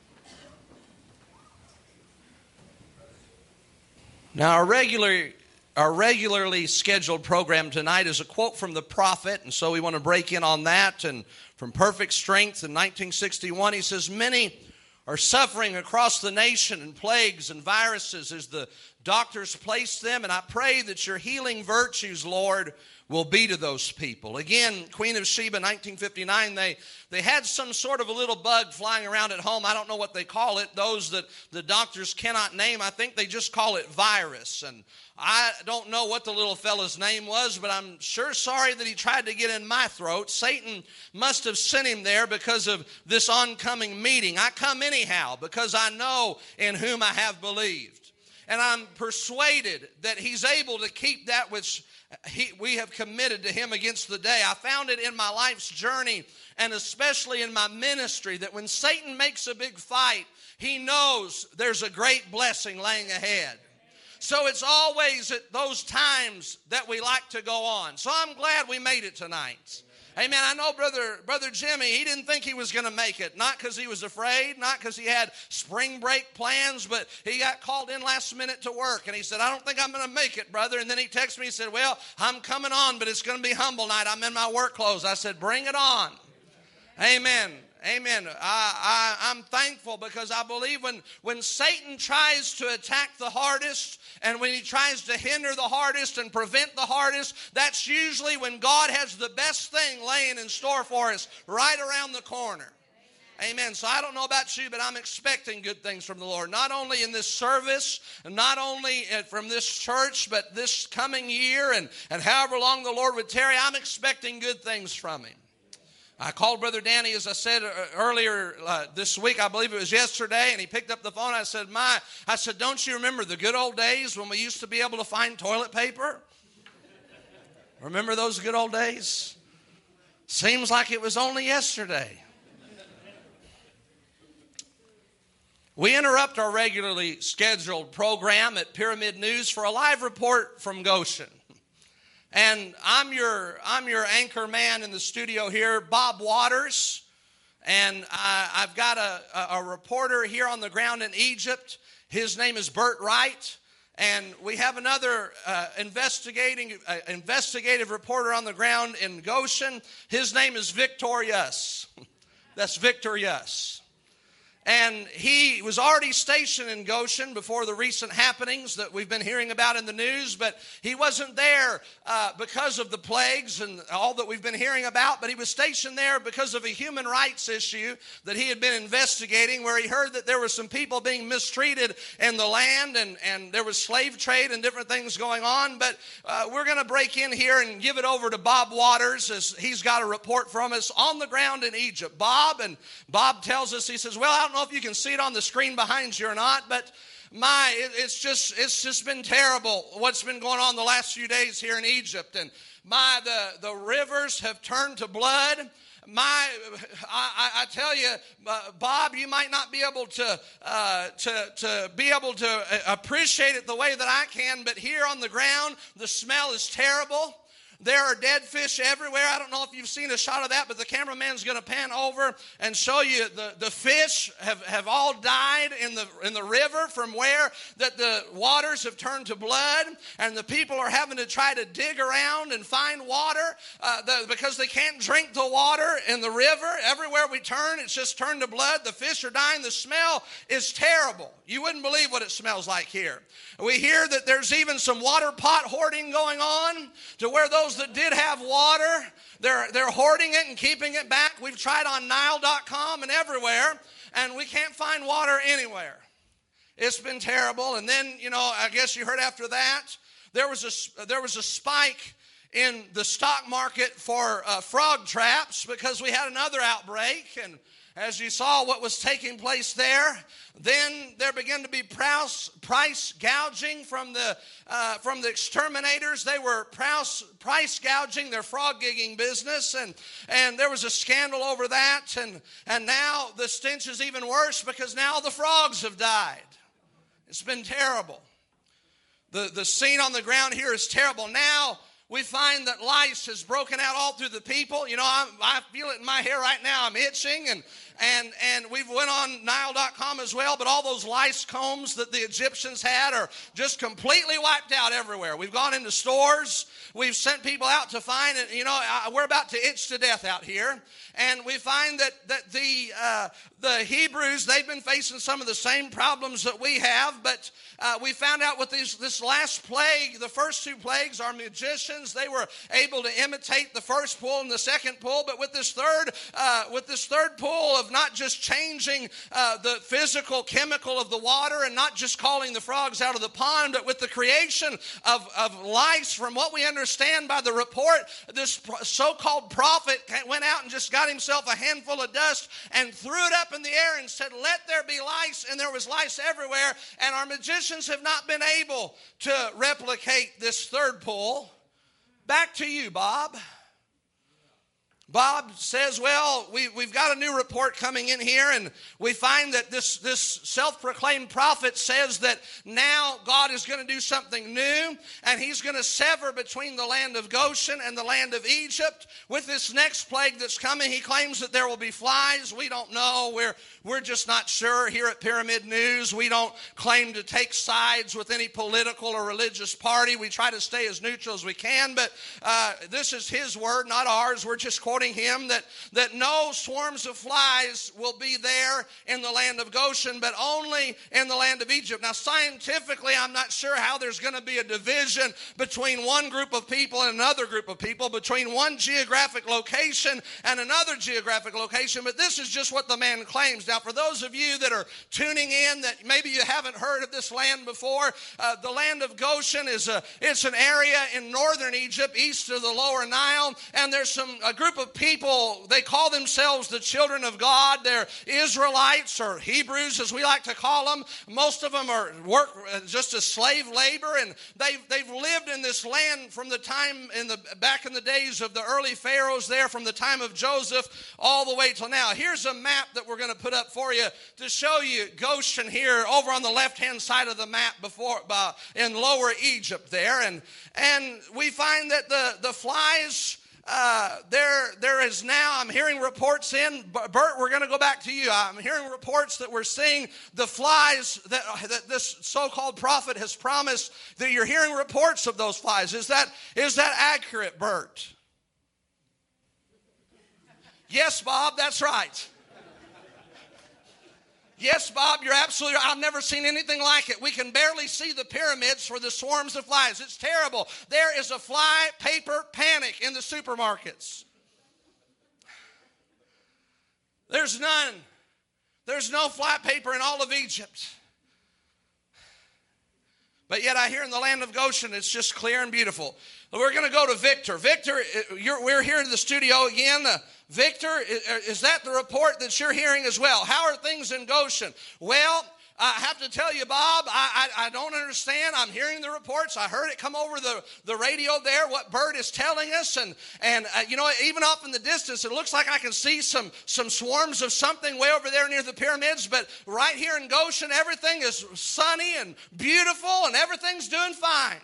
Now, our regular Our regularly scheduled program tonight is a quote from the prophet, and so we want to break in on that. And from Perfect Strength in nineteen sixty-one, he says, many are suffering across the nation in plagues and viruses as the doctors place them, and I pray that your healing virtues, Lord, will be to those people. Again, Queen of Sheba, nineteen fifty-nine, they, they had some sort of a little bug flying around at home. I don't know what they call it. Those that the doctors cannot name, I think they just call it virus. And I don't know what the little fella's name was, but I'm sure sorry that he tried to get in my throat. Satan must have sent him there because of this oncoming meeting. I come anyhow because I know in whom I have believed. And I'm persuaded that he's able to keep that which he, we have committed to him against the day. I found it in my life's journey, and especially in my ministry, that when Satan makes a big fight, he knows there's a great blessing laying ahead. So it's always at those times that we like to go on. So I'm glad we made it tonight. Amen. I know Brother Brother Jimmy, he didn't think he was going to make it. Not because he was afraid, not because he had spring break plans, but he got called in last minute to work. And he said, I don't think I'm going to make it, brother. And then he texted me, he said, well, I'm coming on, but it's going to be humble night. I'm in my work clothes. I said, bring it on. Amen. Amen. I, I, I'm thankful because I believe when, when Satan tries to attack the hardest and when he tries to hinder the hardest and prevent the hardest, that's usually when God has the best thing laying in store for us right around the corner. Amen. So I don't know about you, but I'm expecting good things from the Lord. Not only in this service, and not only from this church, but this coming year and, and however long the Lord would tarry, I'm expecting good things from him. I called Brother Danny, as I said earlier uh, this week, I believe it was yesterday, and he picked up the phone. I said, "My," I said, "don't you remember the good old days when we used to be able to find toilet paper? Remember those good old days? Seems like it was only yesterday." We interrupt our regularly scheduled program at Pyramid News for a live report from Goshen. And I'm your I'm your anchor man in the studio here, Bob Waters. And I, I've got a, a, a reporter here on the ground in Egypt. His name is Bert Wright. And we have another uh, investigating uh, investigative reporter on the ground in Goshen. His name is Victor Yuss. That's Victor Yuss. And he was already stationed in Goshen before the recent happenings that we've been hearing about in the news, but he wasn't there uh, because of the plagues and all that we've been hearing about, but he was stationed there because of a human rights issue that he had been investigating, where he heard that there were some people being mistreated in the land, and, and there was slave trade and different things going on. But uh, we're going to break in here and give it over to Bob Waters, as he's got a report from us on the ground in Egypt. Bob, and Bob tells us, he says, well, I don't know if you can see it on the screen behind you or not, but my, it, it's just it's just been terrible what's been going on the last few days here in Egypt. And my, the, the rivers have turned to blood. My, I, I tell you, uh, Bob, you might not be able to, uh, to, to be able to appreciate it the way that I can, but here on the ground, the smell is terrible. There are dead fish everywhere. I don't know if you've seen a shot of that, but the cameraman's going to pan over and show you the, the fish have, have all died in the in the river from where that the waters have turned to blood, and the people are having to try to dig around and find water uh, the, because they can't drink the water in the river. Everywhere we turn, it's just turned to blood. The fish are dying. The smell is terrible. You wouldn't believe what it smells like here. We hear that there's even some water pot hoarding going on to where those those that did have water, they're, they're hoarding it and keeping it back. We've tried on Nile dot com and everywhere, and we can't find water anywhere. It's been terrible. And then, you know, I guess you heard after that, there was a, there was a spike in the stock market for uh, frog traps because we had another outbreak. And as you saw what was taking place there, then there began to be price, price gouging from the uh, from the exterminators. They were price, price gouging their frog gigging business, and and there was a scandal over that. And and now the stench is even worse because now the frogs have died. It's been terrible. The the scene on the ground here is terrible. Now we find that lice has broken out all through the people. You know, I, I feel it in my hair right now. I'm itching, and and and we've went on Nile dot com as well, but all those lice combs that the Egyptians had are just completely wiped out everywhere. We've gone into stores. We've sent people out to find it. You know, we're about to itch to death out here. And we find that, that the uh, the Hebrews, they've been facing some of the same problems that we have, but uh, we found out with these, this last plague, the first two plagues, our magicians, they were able to imitate the first pull and the second pull, but with this third, uh, with this third pull of not just changing uh, the physical chemical of the water and not just calling the frogs out of the pond, but with the creation of, of lice, from what we understand by the report, this so-called prophet went out and just got himself a handful of dust and threw it up in the air and said, "Let there be lice," and there was lice everywhere. And our magicians have not been able to replicate this third pull. Back to you, Bob. Bob says, well, we, we've got a new report coming in here, and we find that this, this self-proclaimed prophet says that now God is going to do something new, and he's going to sever between the land of Goshen and the land of Egypt. With this next plague that's coming, he claims that there will be flies. We don't know. We're, we're just not sure here at Pyramid News. We don't claim to take sides with any political or religious party. We try to stay as neutral as we can, but uh, this is his word, not ours. We're just quoting him that, that no swarms of flies will be there in the land of Goshen, but only in the land of Egypt. Now, scientifically, I'm not sure how there's going to be a division between one group of people and another group of people, between one geographic location and another geographic location, but this is just what the man claims. Now, for those of you that are tuning in that maybe you haven't heard of this land before, uh, the land of Goshen is a, it's an area in northern Egypt, east of the lower Nile, and there's some a group of people, they call themselves the children of God. They're Israelites or Hebrews, as we like to call them. Most of them are work just as slave labor, and they've they've lived in this land from the time in the back in the days of the early pharaohs there, from the time of Joseph all the way till now. Here's a map that we're going to put up for you to show you Goshen here over on the left-hand side of the map before uh, in lower Egypt there, and and we find that the the flies. Uh, there, there is now, I'm hearing reports in, Bert, we're going to go back to you. I'm hearing reports that we're seeing the flies that, that this so-called prophet has promised, that you're hearing reports of those flies. Is that, is that accurate, Bert? Yes, Bob, that's right. Yes, Bob, you're absolutely right. I've never seen anything like it. We can barely see the pyramids for the swarms of flies. It's terrible. There is a fly paper panic in the supermarkets. There's none. There's no fly paper in all of Egypt. But yet I hear in the land of Goshen, it's just clear and beautiful. We're going to go to Victor. Victor, you're, we're here in the studio again. Uh, Victor, is, is that the report that you're hearing as well? How are things in Goshen? Well, I have to tell you, Bob, I, I, I don't understand. I'm hearing the reports. I heard it come over the, the radio there, what Bert is telling us. And, and uh, you know, even off in the distance, it looks like I can see some, some swarms of something way over there near the pyramids. But right here in Goshen, everything is sunny and beautiful, and everything's doing fine.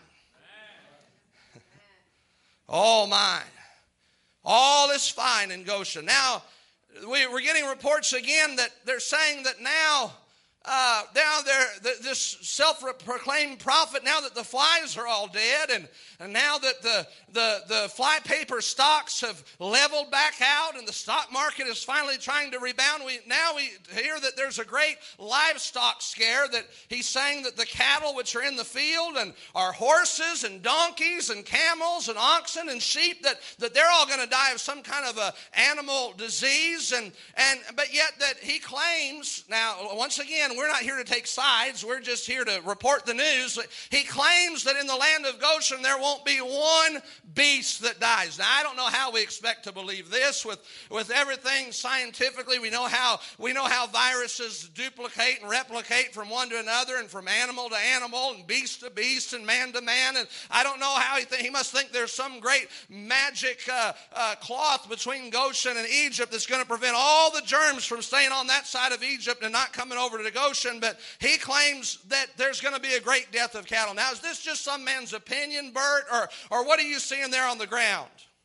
Oh, my. All is fine in Goshen. Now, we, we're getting reports again that they're saying that now Uh, down there, this self-proclaimed prophet, now that the flies are all dead, and, and now that the, the, the fly paper stocks have leveled back out and the stock market is finally trying to rebound, we now we hear that there's a great livestock scare, that he's saying that the cattle which are in the field and are horses and donkeys and camels and oxen and sheep, that, that they're all going to die of some kind of a animal disease, and, and but yet that he claims, now once again, we're not here to take sides. We're just here to report the news. He claims that in the land of Goshen there won't be one beast that dies. Now, I don't know how we expect to believe this with, with everything scientifically. We know how we know how viruses duplicate and replicate from one to another and from animal to animal and beast to beast and man to man. And I don't know how he think. He must think there's some great magic uh, uh, cloth between Goshen and Egypt that's going to prevent all the germs from staying on that side of Egypt and not coming over to the Goshen, but he claims that there's going to be a great death of cattle. Now, is this just some man's opinion, Bert, or, or what are you seeing there on the ground?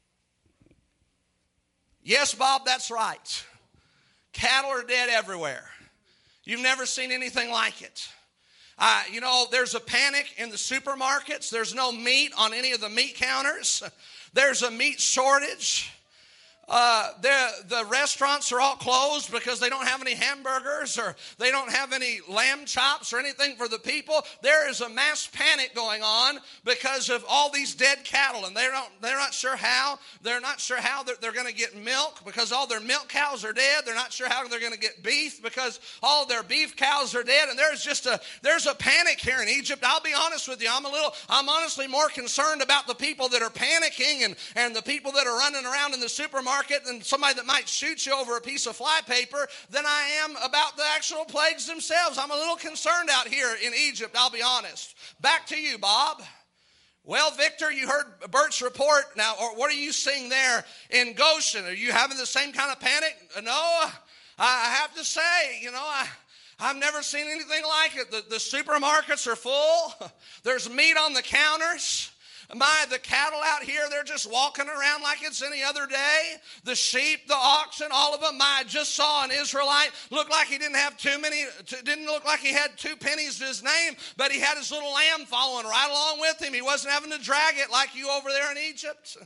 Yes, Bob, that's right. Cattle are dead everywhere. You've never seen anything like it. Uh, you know, there's a panic in the supermarkets. There's no meat on any of the meat counters. There's a meat shortage. Uh, the restaurants are all closed because they don't have any hamburgers, or they don't have any lamb chops or anything for the people. There is a mass panic going on because of all these dead cattle, and they're not, they're not sure how. They're not sure how they're, they're going to get milk because all their milk cows are dead. They're not sure how they're going to get beef because all their beef cows are dead. And there's just a there's a panic here in Egypt. I'll be honest with you. I'm a little I'm honestly more concerned about the people that are panicking and, and the people that are running around in the supermarket and somebody that might shoot you over a piece of fly paper than I am about the actual plagues themselves. I'm a little concerned out here in Egypt, I'll be honest. Back to you, Bob. Well, Victor, you heard Bert's report. Now, or what are you seeing there in Goshen? Are you having the same kind of panic? No, I have to say, you know, I... I've never seen anything like it. The, the supermarkets are full. There's meat on the counters. My, the cattle out here, they're just walking around like it's any other day. The sheep, the oxen, all of them. My, I just saw an Israelite. Looked like he didn't have too many, didn't look like he had two pennies to his name, but he had his little lamb following right along with him. He wasn't having to drag it like you over there in Egypt.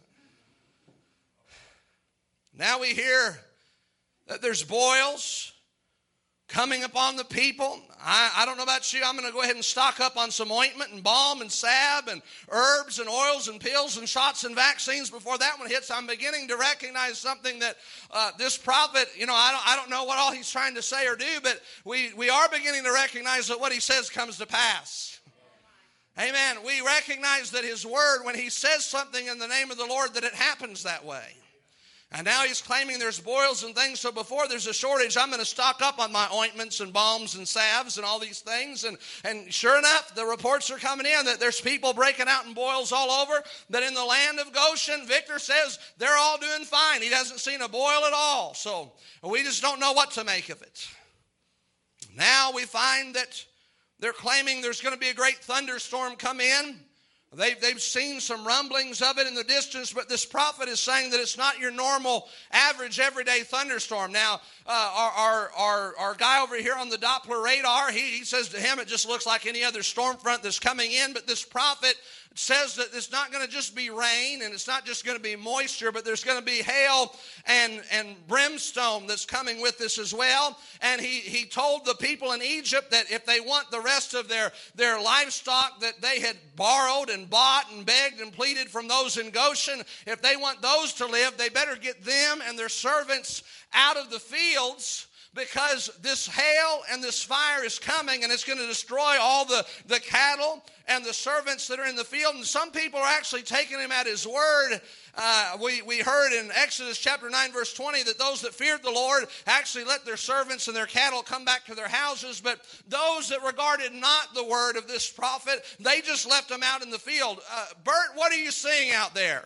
Now we hear that there's boils coming upon the people. I, I don't know about you. I'm going to go ahead and stock up on some ointment and balm and salve and herbs and oils and pills and shots and vaccines before that one hits. I'm beginning to recognize something that uh, this prophet, you know, I don't, I don't know what all he's trying to say or do, but we, we are beginning to recognize that what he says comes to pass. Amen. We recognize that his word, when he says something in the name of the Lord, that it happens that way. And now he's claiming there's boils and things, so before there's a shortage, I'm going to stock up on my ointments and balms and salves and all these things. And, and sure enough, the reports are coming in that there's people breaking out in boils all over, that in the land of Goshen, Victor says they're all doing fine. He hasn't seen a boil at all. So we just don't know what to make of it. Now we find that they're claiming there's going to be a great thunderstorm come in. They've, they've seen some rumblings of it in the distance, but this prophet is saying that it's not your normal, average, everyday thunderstorm. Now, uh, our, our, our, our guy over here on the Doppler radar, he, he says to him it just looks like any other storm front that's coming in, but this prophet says that it's not going to just be rain and it's not just going to be moisture, but there's going to be hail and, and brimstone that's coming with this as well. And he, he told the people in Egypt that if they want the rest of their, their livestock that they had borrowed and bought and begged and pleaded from those in Goshen, if they want those to live, they better get them and their servants out of the fields, because this hail and this fire is coming and it's going to destroy all the, the cattle and the servants that are in the field. And some people are actually taking him at his word. Uh, we, we heard in Exodus chapter nine, verse twenty, that those that feared the Lord actually let their servants and their cattle come back to their houses. But those that regarded not the word of this prophet, they just left them out in the field. Uh, Bert, what are you seeing out there?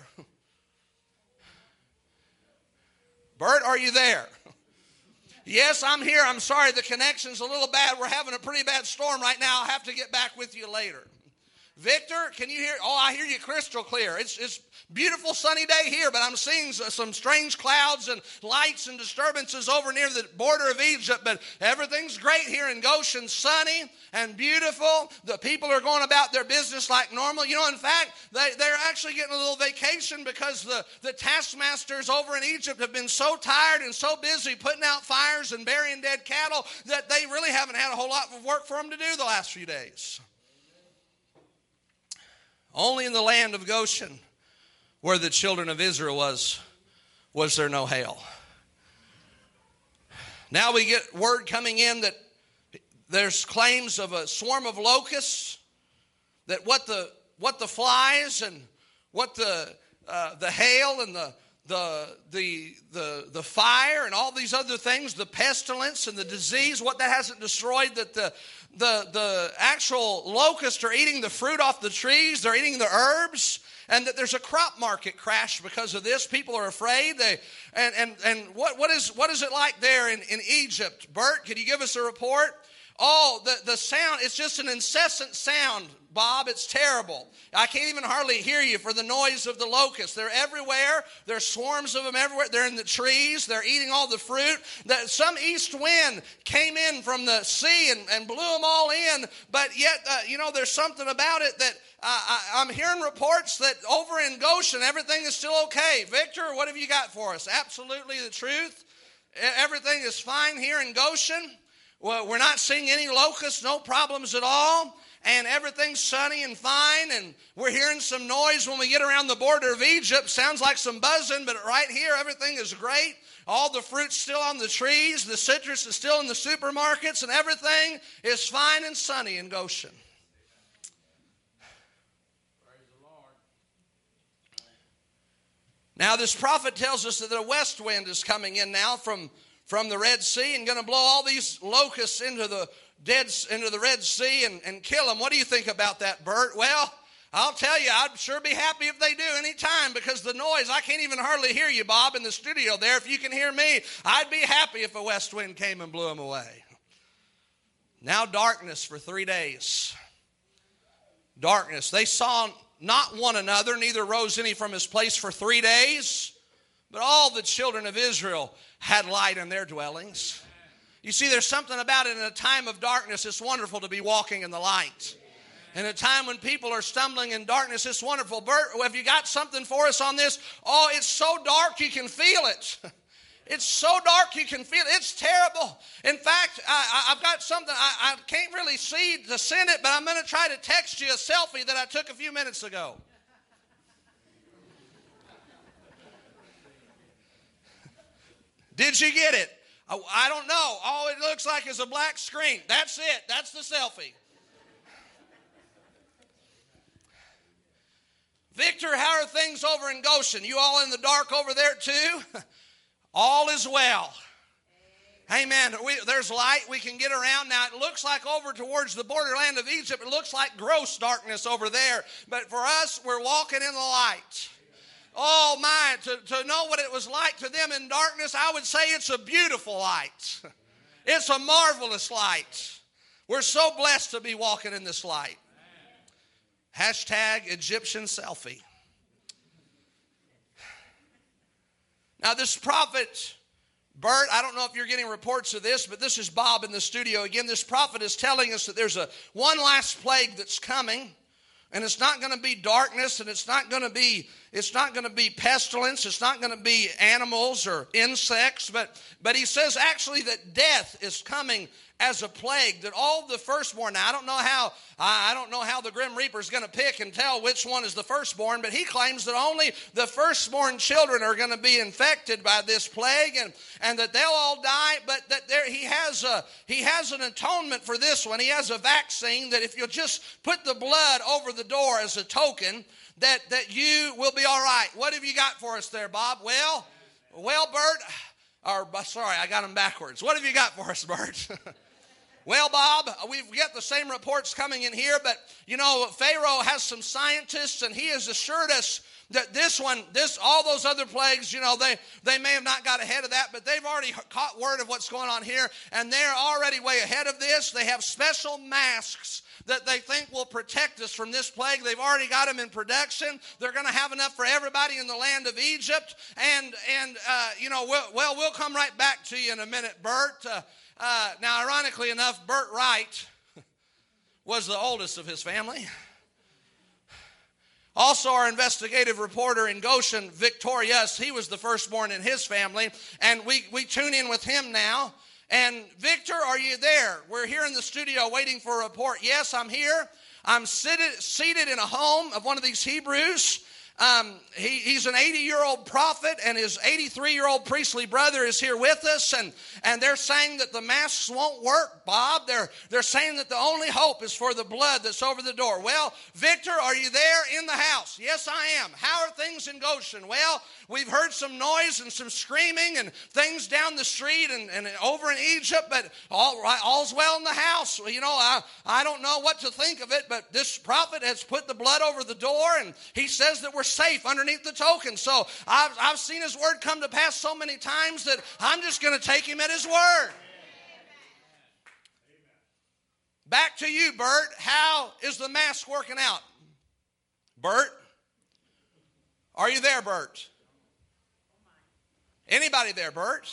Bert, are you there? Yes, I'm here. I'm sorry, the connection's a little bad. We're having a pretty bad storm right now. I'll have to get back with you later. Victor, can you hear? Oh, I hear you crystal clear. It's it's beautiful sunny day here, but I'm seeing some strange clouds and lights and disturbances over near the border of Egypt. But everything's great here in Goshen, sunny and beautiful. The people are going about their business like normal. You know, in fact, they, they're actually getting a little vacation because the, the taskmasters over in Egypt have been so tired and so busy putting out fires and burying dead cattle that they really haven't had a whole lot of work for them to do the last few days. Only in the land of Goshen, where the children of Israel was, was there no hail. Now we get word coming in that there's claims of a swarm of locusts, that what the what the flies and what the uh, the hail and the the the the the fire and all these other things, the pestilence and the disease, what that hasn't destroyed, that the the the actual locusts are eating the fruit off the trees, they're eating the herbs, and that there's a crop market crash because of this. People are afraid. They and and and what what is what is it like there in, in Egypt? Bert, can you give us a report? Oh, the, the sound, it's just an incessant sound, Bob. It's terrible. I can't even hardly hear you for the noise of the locusts. They're everywhere. There's swarms of them everywhere. They're in the trees. They're eating all the fruit. That some east wind came in from the sea and, and blew them all in. But yet, uh, you know, there's something about it that uh, I, I'm hearing reports that over in Goshen, everything is still okay. Victor, what have you got for us? Absolutely the truth. Everything is fine here in Goshen. Well, we're not seeing any locusts, no problems at all, and everything's sunny and fine, and we're hearing some noise when we get around the border of Egypt. Sounds like some buzzing, but right here, everything is great. All the fruit's still on the trees, the citrus is still in the supermarkets, and everything is fine and sunny in Goshen. Praise the Lord. Now, this prophet tells us that the west wind is coming in now from from the Red Sea and going to blow all these locusts into the dead into the Red Sea and, and kill them. What do you think about that, Bert? Well, I'll tell you, I'd sure be happy if they do any time, because the noise, I can't even hardly hear you, Bob, in the studio there. If you can hear me, I'd be happy if a west wind came and blew them away. Now darkness for three days. Darkness. They saw not one another, neither rose any from his place for three days. But all the children of Israel had light in their dwellings. You see, there's something about it in a time of darkness. It's wonderful to be walking in the light. In a time when people are stumbling in darkness, it's wonderful. Bert, have you got something for us on this? Oh, it's so dark you can feel it. It's so dark you can feel it. It's terrible. In fact, I, I've got something. I, I can't really see to send it, but I'm going to try to text you a selfie that I took a few minutes ago. Did you get it? I don't know. All it looks like is a black screen. That's it. That's the selfie. Victor, how are things over in Goshen? You all in the dark over there too? All is well. Amen. We, there's light. We can get around. Now, it looks like over towards the borderland of Egypt, it looks like gross darkness over there. But for us, we're walking in the light. Oh my, to, to know what it was like to them in darkness, I would say it's a beautiful light. It's a marvelous light. We're so blessed to be walking in this light. Hashtag Egyptian selfie. Now this prophet, Bert, I don't know if you're getting reports of this, but this is Bob in the studio again. This prophet is telling us that there's a one last plague that's coming. And it's not going to be darkness, and it's not going to be it's not going to be pestilence. It's not going to be animals or insects, but but he says actually that death is coming as a plague. That all the firstborn. Now I don't know how I don't know how the Grim Reaper is going to pick and tell which one is the firstborn, but he claims that only the firstborn children are going to be infected by this plague, and and that they'll all die. But that there he has a he has an atonement for this one. He has a vaccine that if you'll just put the blood over the door as a token, that, that you will be all right. What have you got for us there, Bob? Well, well, Bert, or sorry, I got them backwards. What have you got for us, Bert? Well, Bob, we've got the same reports coming in here, but, you know, Pharaoh has some scientists, and he has assured us that this one, this, all those other plagues, you know, they, they may have not got ahead of that, but they've already caught word of what's going on here, and they're already way ahead of this. They have special masks that they think will protect us from this plague. They've already got them in production. They're going to have enough for everybody in the land of Egypt. And, and uh, you know, we'll, well, we'll come right back to you in a minute, Bert. Uh, uh, now, ironically enough, Bert Wright was the oldest of his family. Also, our investigative reporter in Goshen, Victorious, he was the firstborn in his family, and we, we tune in with him now. And Victor, are you there? We're here in the studio waiting for a report. Yes, I'm here. I'm seated, seated in a home of one of these Hebrews. Um, he, he's an eighty-year-old prophet, and his eighty-three-year-old priestly brother is here with us, and, and they're saying that the masks won't work, Bob. They're, they're saying that the only hope is for the blood that's over the door. Well, Victor, are you there in the house? Yes, I am. How are things in Goshen? Well, we've heard some noise and some screaming and things down the street and, and over in Egypt, but all, all's well in the house. You know, I, I don't know what to think of it, but this prophet has put the blood over the door, and he says that we're safe underneath the token. So I've, I've seen his word come to pass so many times that I'm just going to take him at his word. Back to you, Bert. How is the mask working out? Bert? Are you there, Bert? Anybody there, Bert?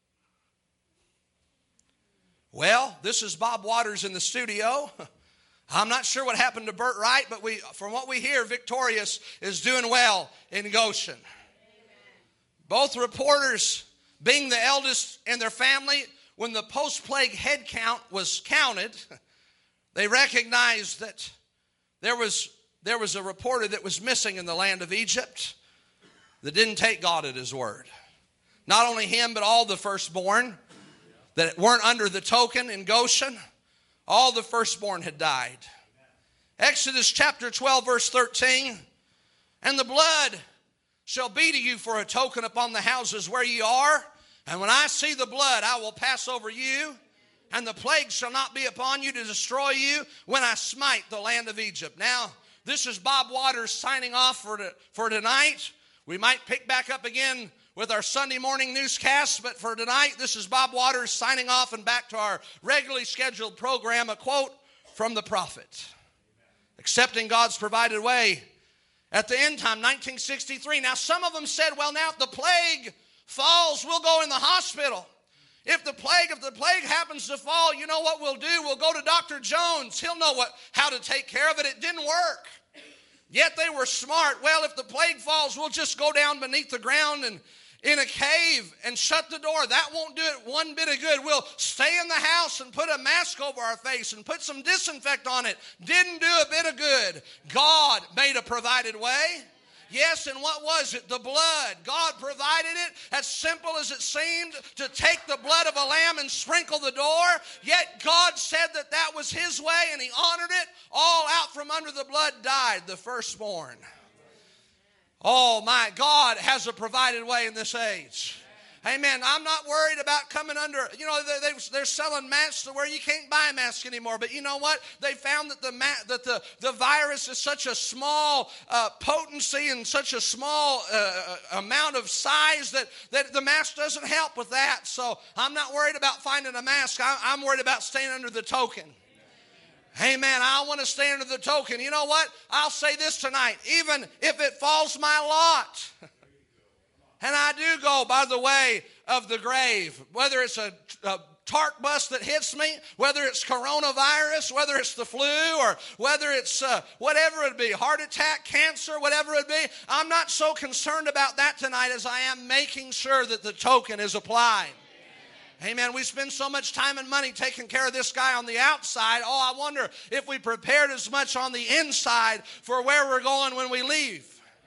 Well, this is Bob Waters in the studio. I'm not sure what happened to Bert Wright, but we, from what we hear, Victorious is doing well in Goshen. Amen. Both reporters, being the eldest in their family, when the post-plague head count was counted, they recognized that there was, there was a reporter that was missing in the land of Egypt that didn't take God at his word. Not only him, but all the firstborn that weren't under the token in Goshen. All the firstborn had died. Exodus chapter twelve, verse thirteen. And the blood shall be to you for a token upon the houses where ye are. And when I see the blood, I will pass over you. And the plague shall not be upon you to destroy you when I smite the land of Egypt. Now, this is Bob Waters signing off for, the, for tonight. We might pick back up again with our Sunday morning newscast, but for tonight, this is Bob Waters signing off and back to our regularly scheduled program, a quote from the prophet. Accepting God's provided way at the end time, nineteen sixty-three. Now, some of them said, well, now if the plague falls, we'll go in the hospital. If the plague, if the plague happens to fall, you know what we'll do? We'll go to Doctor Jones. He'll know what, how to take care of it. It didn't work. Yet they were smart. Well, if the plague falls, we'll just go down beneath the ground and in a cave and shut the door. That won't do it one bit of good. We'll stay in the house and put a mask over our face and put some disinfect on it. Didn't do a bit of good. God made a provided way. Yes, and what was it? The blood. God provided it, as simple as it seemed, to take the blood of a lamb and sprinkle the door. Yet God said that that was his way, and he honored it. All out from under the blood died the firstborn. Oh, my God has a provided way in this age. Amen. I'm not worried about coming under, you know, they, they, they're selling masks to where you can't buy a mask anymore. But you know what? They found that the that the, the virus is such a small uh, potency and such a small uh, amount of size that, that the mask doesn't help with that. So I'm not worried about finding a mask. I, I'm worried about staying under the token. Amen. I want to stay under the token. You know what? I'll say this tonight. Even if it falls my lot, and I do go by the way of the grave, whether it's a, a TARP bus that hits me, whether it's coronavirus, whether it's the flu, or whether it's uh, whatever it be, heart attack, cancer, whatever it be, I'm not so concerned about that tonight as I am making sure that the token is applied. Amen. We spend so much time and money taking care of this guy on the outside. Oh, I wonder if we prepared as much on the inside for where we're going when we leave.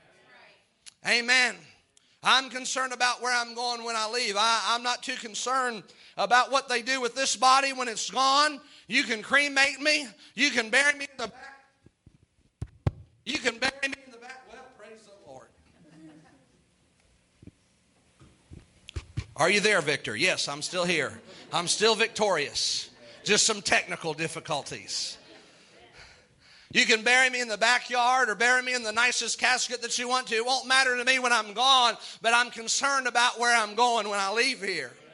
Amen. I'm concerned about where I'm going when I leave. I, I'm not too concerned about what they do with this body when it's gone. You can cremate me. You can bury me in the back. You can bury me in the back. Well, praise the Lord. Are you there, Victor? Yes, I'm still here. I'm still victorious. Just some technical difficulties. You can bury me in the backyard or bury me in the nicest casket that you want to. It won't matter to me when I'm gone, but I'm concerned about where I'm going when I leave here.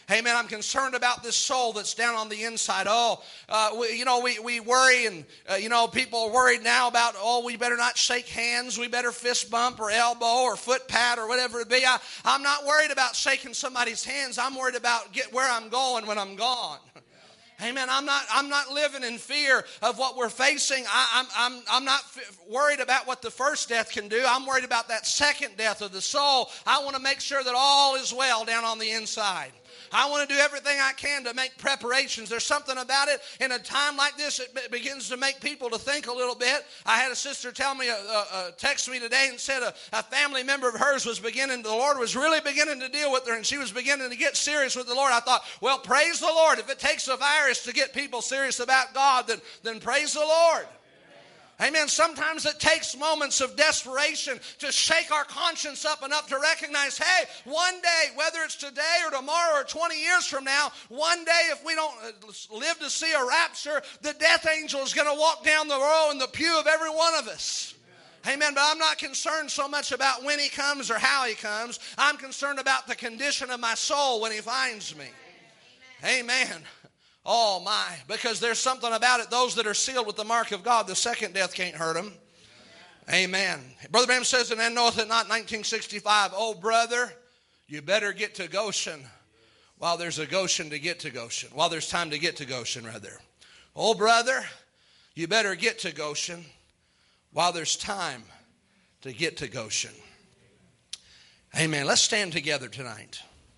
Amen. I'm concerned about this soul that's down on the inside. Oh, uh, we, you know, we, we worry, and, uh, you know, people are worried now about, oh, we better not shake hands. We better fist bump or elbow or foot pat or whatever it be. I, I'm not worried about shaking somebody's hands. I'm worried about get where I'm going when I'm gone. Amen. I'm not. I'm not living in fear of what we're facing. I, I'm. I'm. I'm not f- worried about what the first death can do. I'm worried about that second death of the soul. I want to make sure that all is well down on the inside. I want to do everything I can to make preparations. There's something about it in a time like this, it be- begins to make people to think a little bit. I had a sister tell me, uh, uh, text me today and said a, a family member of hers was beginning, the Lord was really beginning to deal with her, and she was beginning to get serious with the Lord. I thought, well, praise the Lord. If it takes a virus to get people serious about God, then, then praise the Lord. Amen. Sometimes it takes moments of desperation to shake our conscience up enough to recognize, hey, one day, whether it's today or tomorrow or twenty years from now, one day if we don't live to see a rapture, the death angel is going to walk down the row in the pew of every one of us. Amen. But I'm not concerned so much about when he comes or how he comes. I'm concerned about the condition of my soul when he finds me. Amen. Oh, my. Because there's something about it. Those that are sealed with the mark of God, the second death can't hurt them. Amen. Brother Branham says, and then knoweth it not, nineteen sixty-five, oh, brother, you better get to Goshen while there's a Goshen to get to Goshen. While there's time to get to Goshen, rather. Oh, brother, you better get to Goshen while there's time to get to Goshen. Amen. Let's stand together tonight.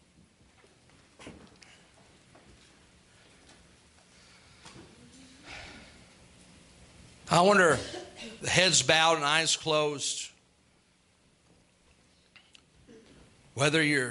I wonder, the heads bowed and eyes closed, whether you're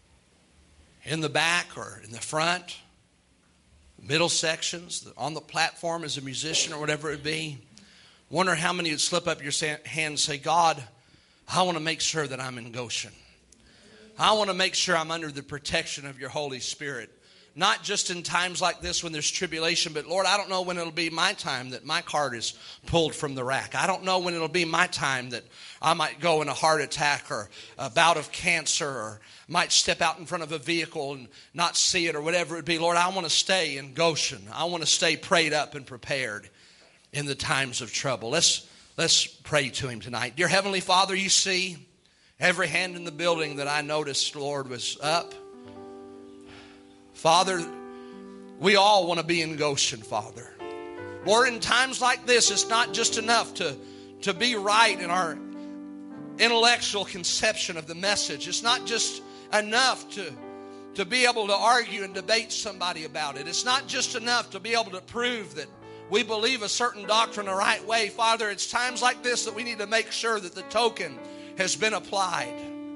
in the back or in the front, middle sections, on the platform as a musician or whatever it be, wonder how many would slip up your hand and say, God, I want to make sure that I'm in Goshen. I want to make sure I'm under the protection of your Holy Spirit. Not just in times like this when there's tribulation, but Lord, I don't know when it'll be my time that my card is pulled from the rack. I don't know when it'll be my time that I might go in a heart attack or a bout of cancer, or might step out in front of a vehicle and not see it, or whatever it be. Lord, I want to stay in Goshen. I want to stay prayed up and prepared in the times of trouble. Let's, let's pray to him tonight. Dear Heavenly Father, you see every hand in the building that I noticed, Lord, was up. Father, we all want to be in Goshen, Father. Lord, in times like this, it's not just enough to, to be right in our intellectual conception of the message. It's not just enough to, to be able to argue and debate somebody about it. It's not just enough to be able to prove that we believe a certain doctrine the right way. Father, it's times like this that we need to make sure that the token has been applied.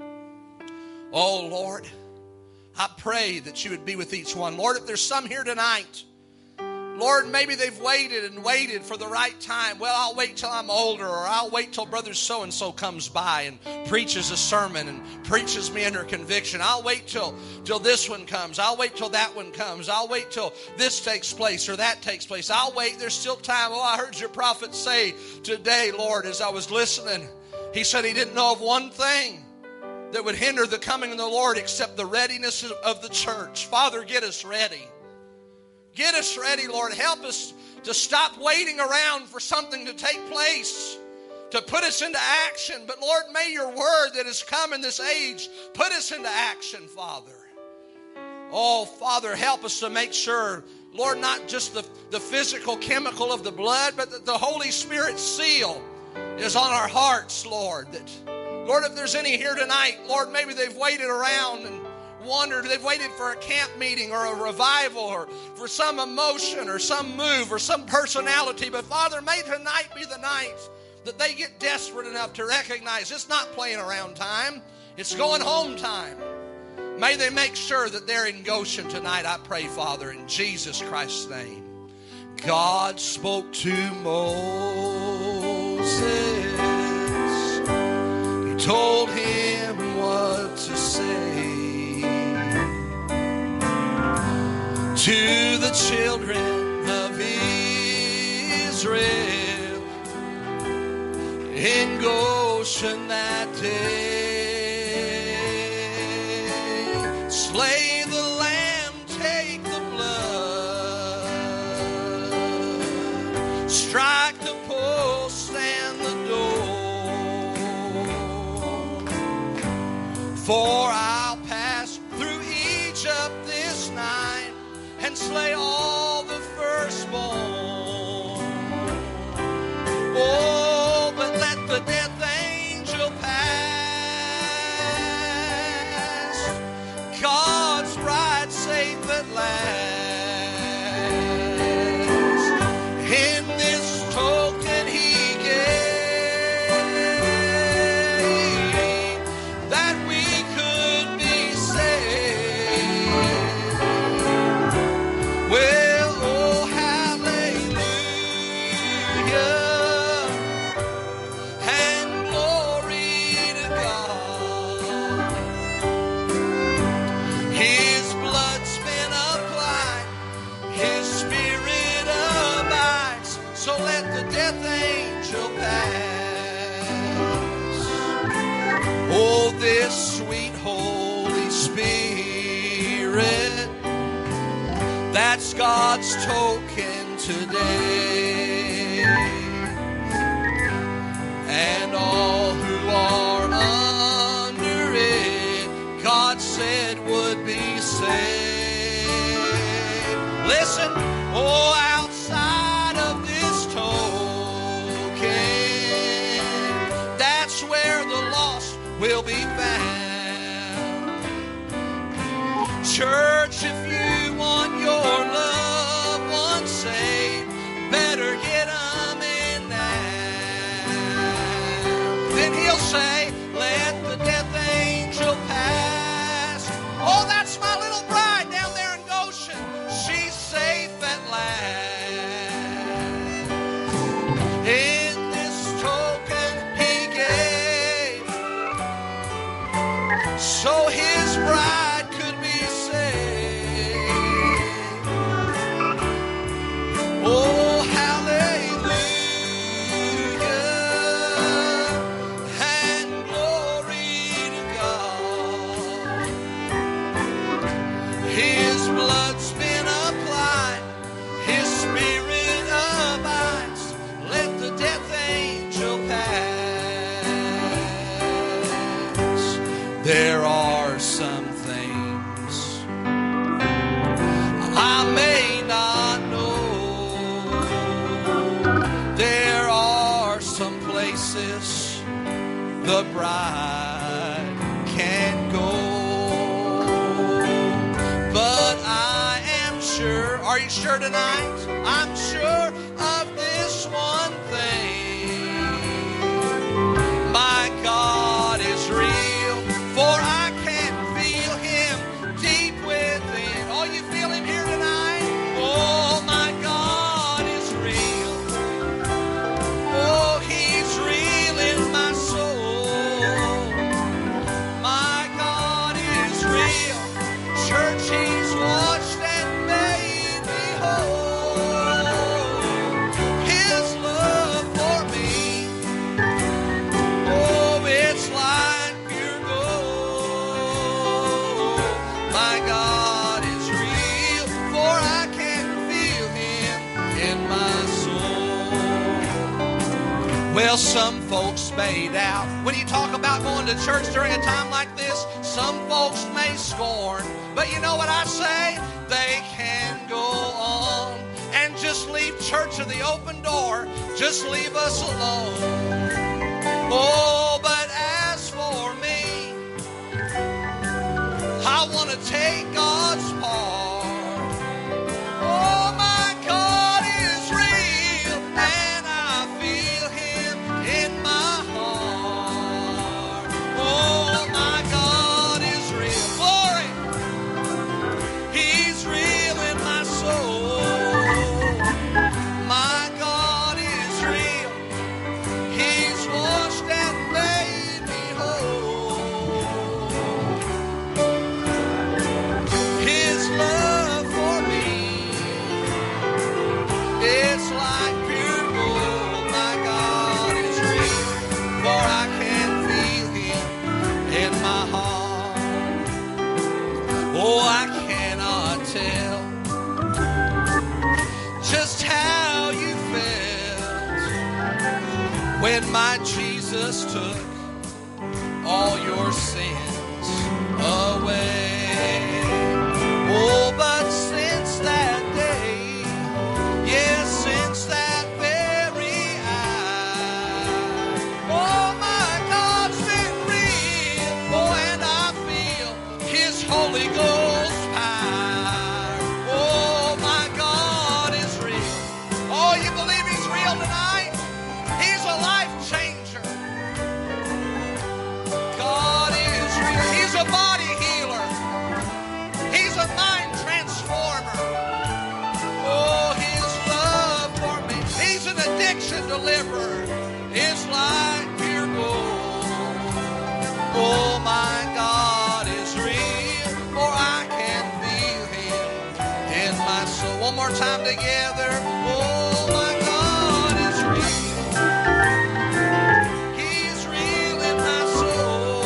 Oh, Lord, I pray that you would be with each one. Lord, if there's some here tonight, Lord, maybe they've waited and waited for the right time. Well, I'll wait till I'm older, or I'll wait till brother so-and-so comes by and preaches a sermon and preaches me under conviction. I'll wait till, till this one comes. I'll wait till that one comes. I'll wait till this takes place or that takes place. I'll wait. There's still time. Oh, I heard your prophet say today, Lord, as I was listening, he said he didn't know of one thing that would hinder the coming of the Lord except the readiness of the church. Father, get us ready. Get us ready, Lord. Help us to stop waiting around for something to take place, to put us into action. But Lord, may your word that has come in this age put us into action, Father. Oh, Father, help us to make sure, Lord, not just the, the physical chemical of the blood, but that the Holy Spirit seal is on our hearts, Lord. That Lord, if there's any here tonight, Lord, maybe they've waited around and wondered, they've waited for a camp meeting or a revival or for some emotion or some move or some personality. But Father, may tonight be the night that they get desperate enough to recognize it's not playing around time, it's going home time. May they make sure that they're in Goshen tonight, I pray, Father, in Jesus Christ's name. God spoke to Moses. Told him what to say to the children of Israel in Goshen that day. Slay the lamb and slay all the firstborn. Oh, but let the death angel pass. God's bride safe at last. In this token he gave that we could be saved. Well, oh, hallelujah, and glory to God. His blood's been applied, His Spirit abides, so let the death angel pass. Oh, this sweet Holy Spirit, that's God's token today. And all who are under it, God said would be saved. Listen, oh, outside of this token, that's where the lost will be found. Church, if you want your loved ones saved, better get them in now. Then He'll say, let the death angel pass. Oh, that's my little bride down there in Goshen. She's safe at last. In this token He gave, so His bride could be saved. Oh, hallelujah, and glory to God. His blood's been applied, His Spirit abides, let the death angel pass. There are some things I may not know. There are some places the bride can't go. But I am sure, are you sure tonight? I'm sure of this one thing. My God is real, for I can feel Him deep within. Oh, you feel Him here tonight? Oh, my God is real. Oh, He's real in my soul. My God is real. Church, He's washed and made me whole. His love for me, oh, it's like pure gold. My God is real, for I can feel Him in my soul. Well, some folks may doubt when you talk about going to church during a time like this. Some folks may scorn, but you know what I say? They can go on and just leave church at the open door. Just leave us alone. Oh, but as for me, I want to take God's part. Oh, my God is real, and I feel Him in my heart. Oh, my God is real. Glory! He's real in my soul. My God is real. He's washed and made me whole. His love for me, it's like pure gold. My God is real, for I can feel Him in my heart. Oh, I cannot tell just how you felt when my Jesus took all your sins away. Oh, but since that One more time together. Oh, my God is real. He's real in my soul.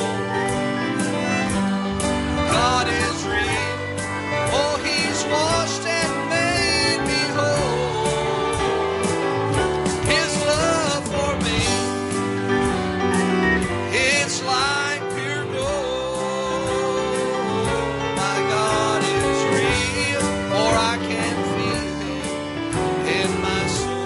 God is real. Oh, He's washed and made me whole. His love for me, it's like pure gold. My God is real, for I can feel Him in my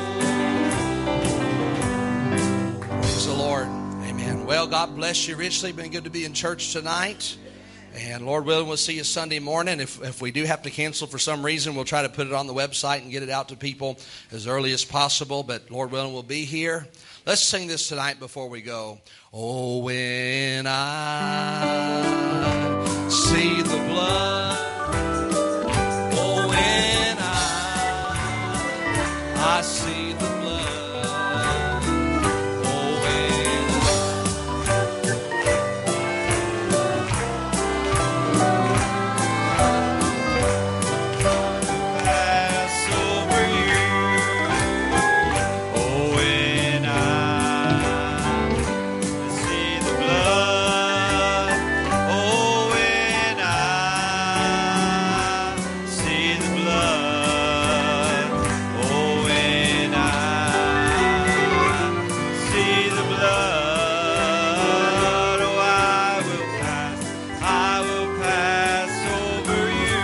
soul. Praise the Lord. Amen. Well, God bless you richly. Been good to be in church tonight. And Lord willing, we'll see you Sunday morning. If, if we do have to cancel for some reason, we'll try to put it on the website and get it out to people as early as possible. But Lord willing, we'll be here. Let's sing this tonight before we go. Oh, when I see the blood, oh, when I, I see the blood, oh, when pass over you. Oh, when I see the blood. Oh, when I see the blood. Oh, when I see the blood. Oh, I will pass, I will pass over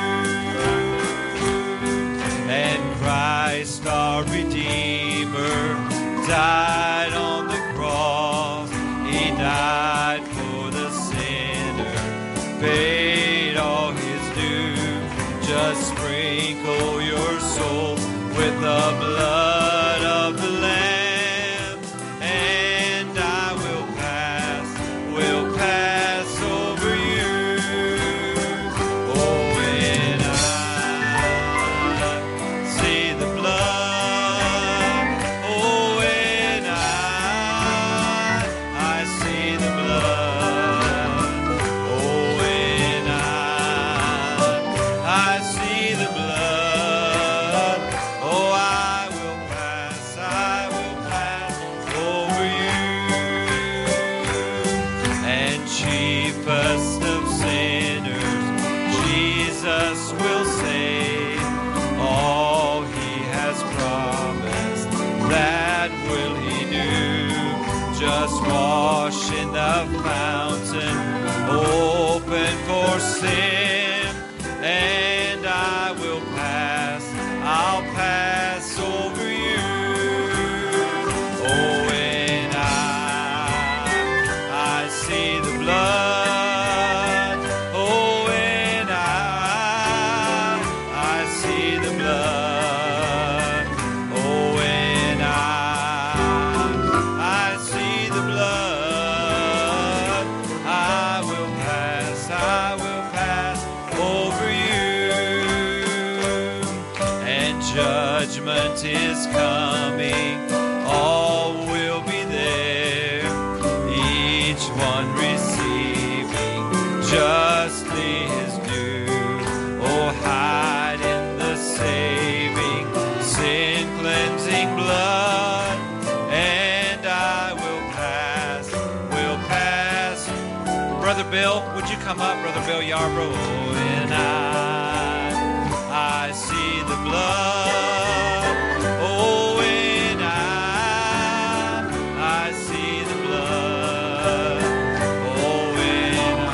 you. And Christ our Redeemer died on the cross. He died for the sinner, paid all his due. Just sprinkle your soul with the blood of the Lamb, and I will pass, will pass over you. Oh, when I see the blood, oh, when I, I see the blood, oh, when I, I see the blood, oh, I will pass, I will pass over you. And chiefest of sinners, Jesus will save. All He has promised, that will He do. Just wash in the fountain, open for sin, and I will pass, I'll pass over you. Oh, when I, I see the blood, oh, when I, I see the blood, oh, when I, I see the blood, I will pass, I will pass over you. And judgment is coming, all will be there, each one receiving justly his due. Oh, hide in the saving, sin cleansing blood, and I will pass, will pass. Brother Bill, would you come up, Brother Bill Yarbrough? Oh, and I, I see the blood. Oh, when I, I see the blood. Oh, when I.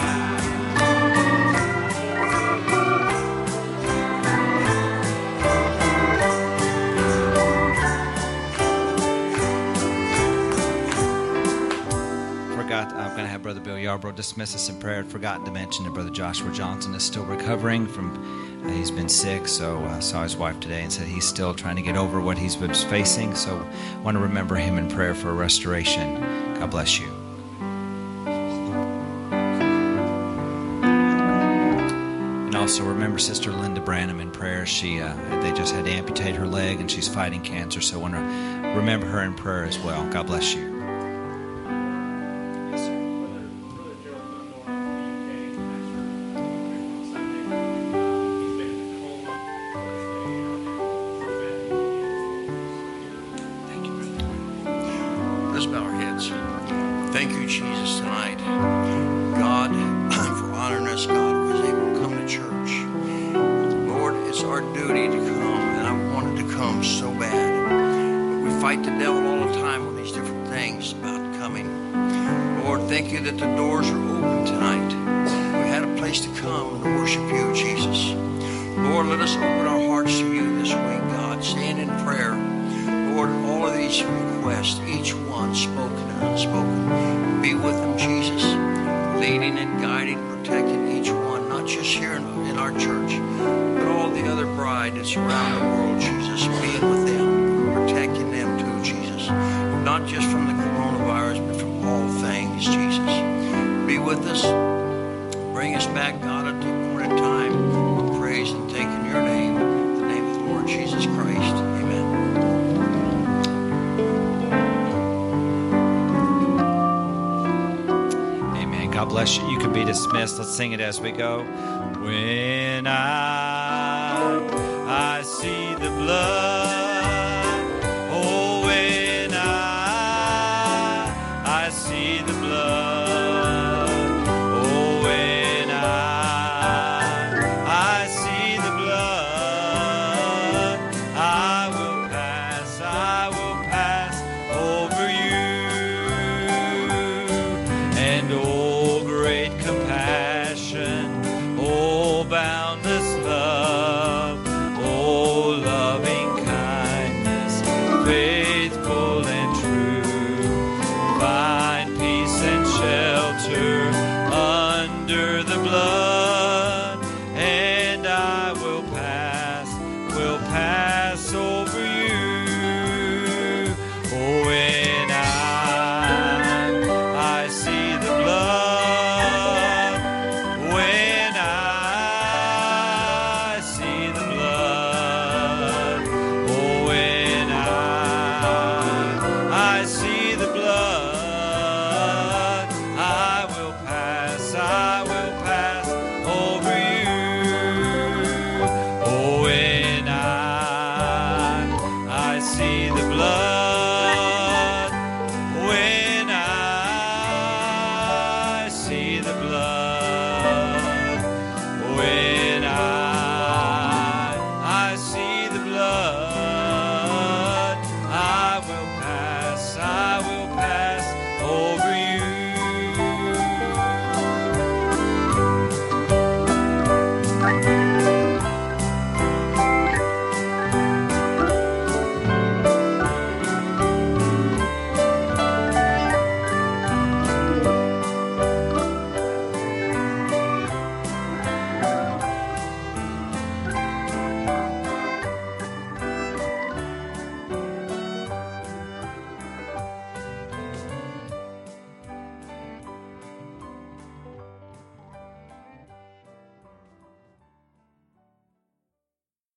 Forgot, I'm going to have Brother Bill Yarbrough dismiss us in prayer. I'd forgotten to mention that Brother Joshua Johnson is still recovering from, uh, he's been sick, so I uh, saw his wife today and said he's still trying to get over what he's been facing. So I want to remember him in prayer for restoration. God bless you. And also remember Sister Linda Branham in prayer. She, uh, they just had to amputate her leg and she's fighting cancer. So I want to remember her in prayer as well. God bless you. thank you, Jesus, tonight, God, for honoring us, God, who was able to come to church. Lord, it's our duty to come, and I wanted to come so bad. But we fight the devil all the time with these different things about coming. Lord, thank you that the doors are open tonight. We had a place to come to worship you, Jesus. Lord, let us open our hearts to you this week, God, saying in prayer, Lord, all of these requests, each one spoken and unspoken, be with them, Jesus, leading and guiding, protecting each one, not just here in, in our church, but all the other bride that's around the world, Jesus, being with them, protecting them too, Jesus, not just from the coronavirus, but from all things, Jesus. Be with us, bring us back, God, at the appointed time, with praise and thanking your name, in the name of the Lord Jesus Christ. Amen. God bless you. You can be dismissed. Let's sing it as we go. When I, I see the blood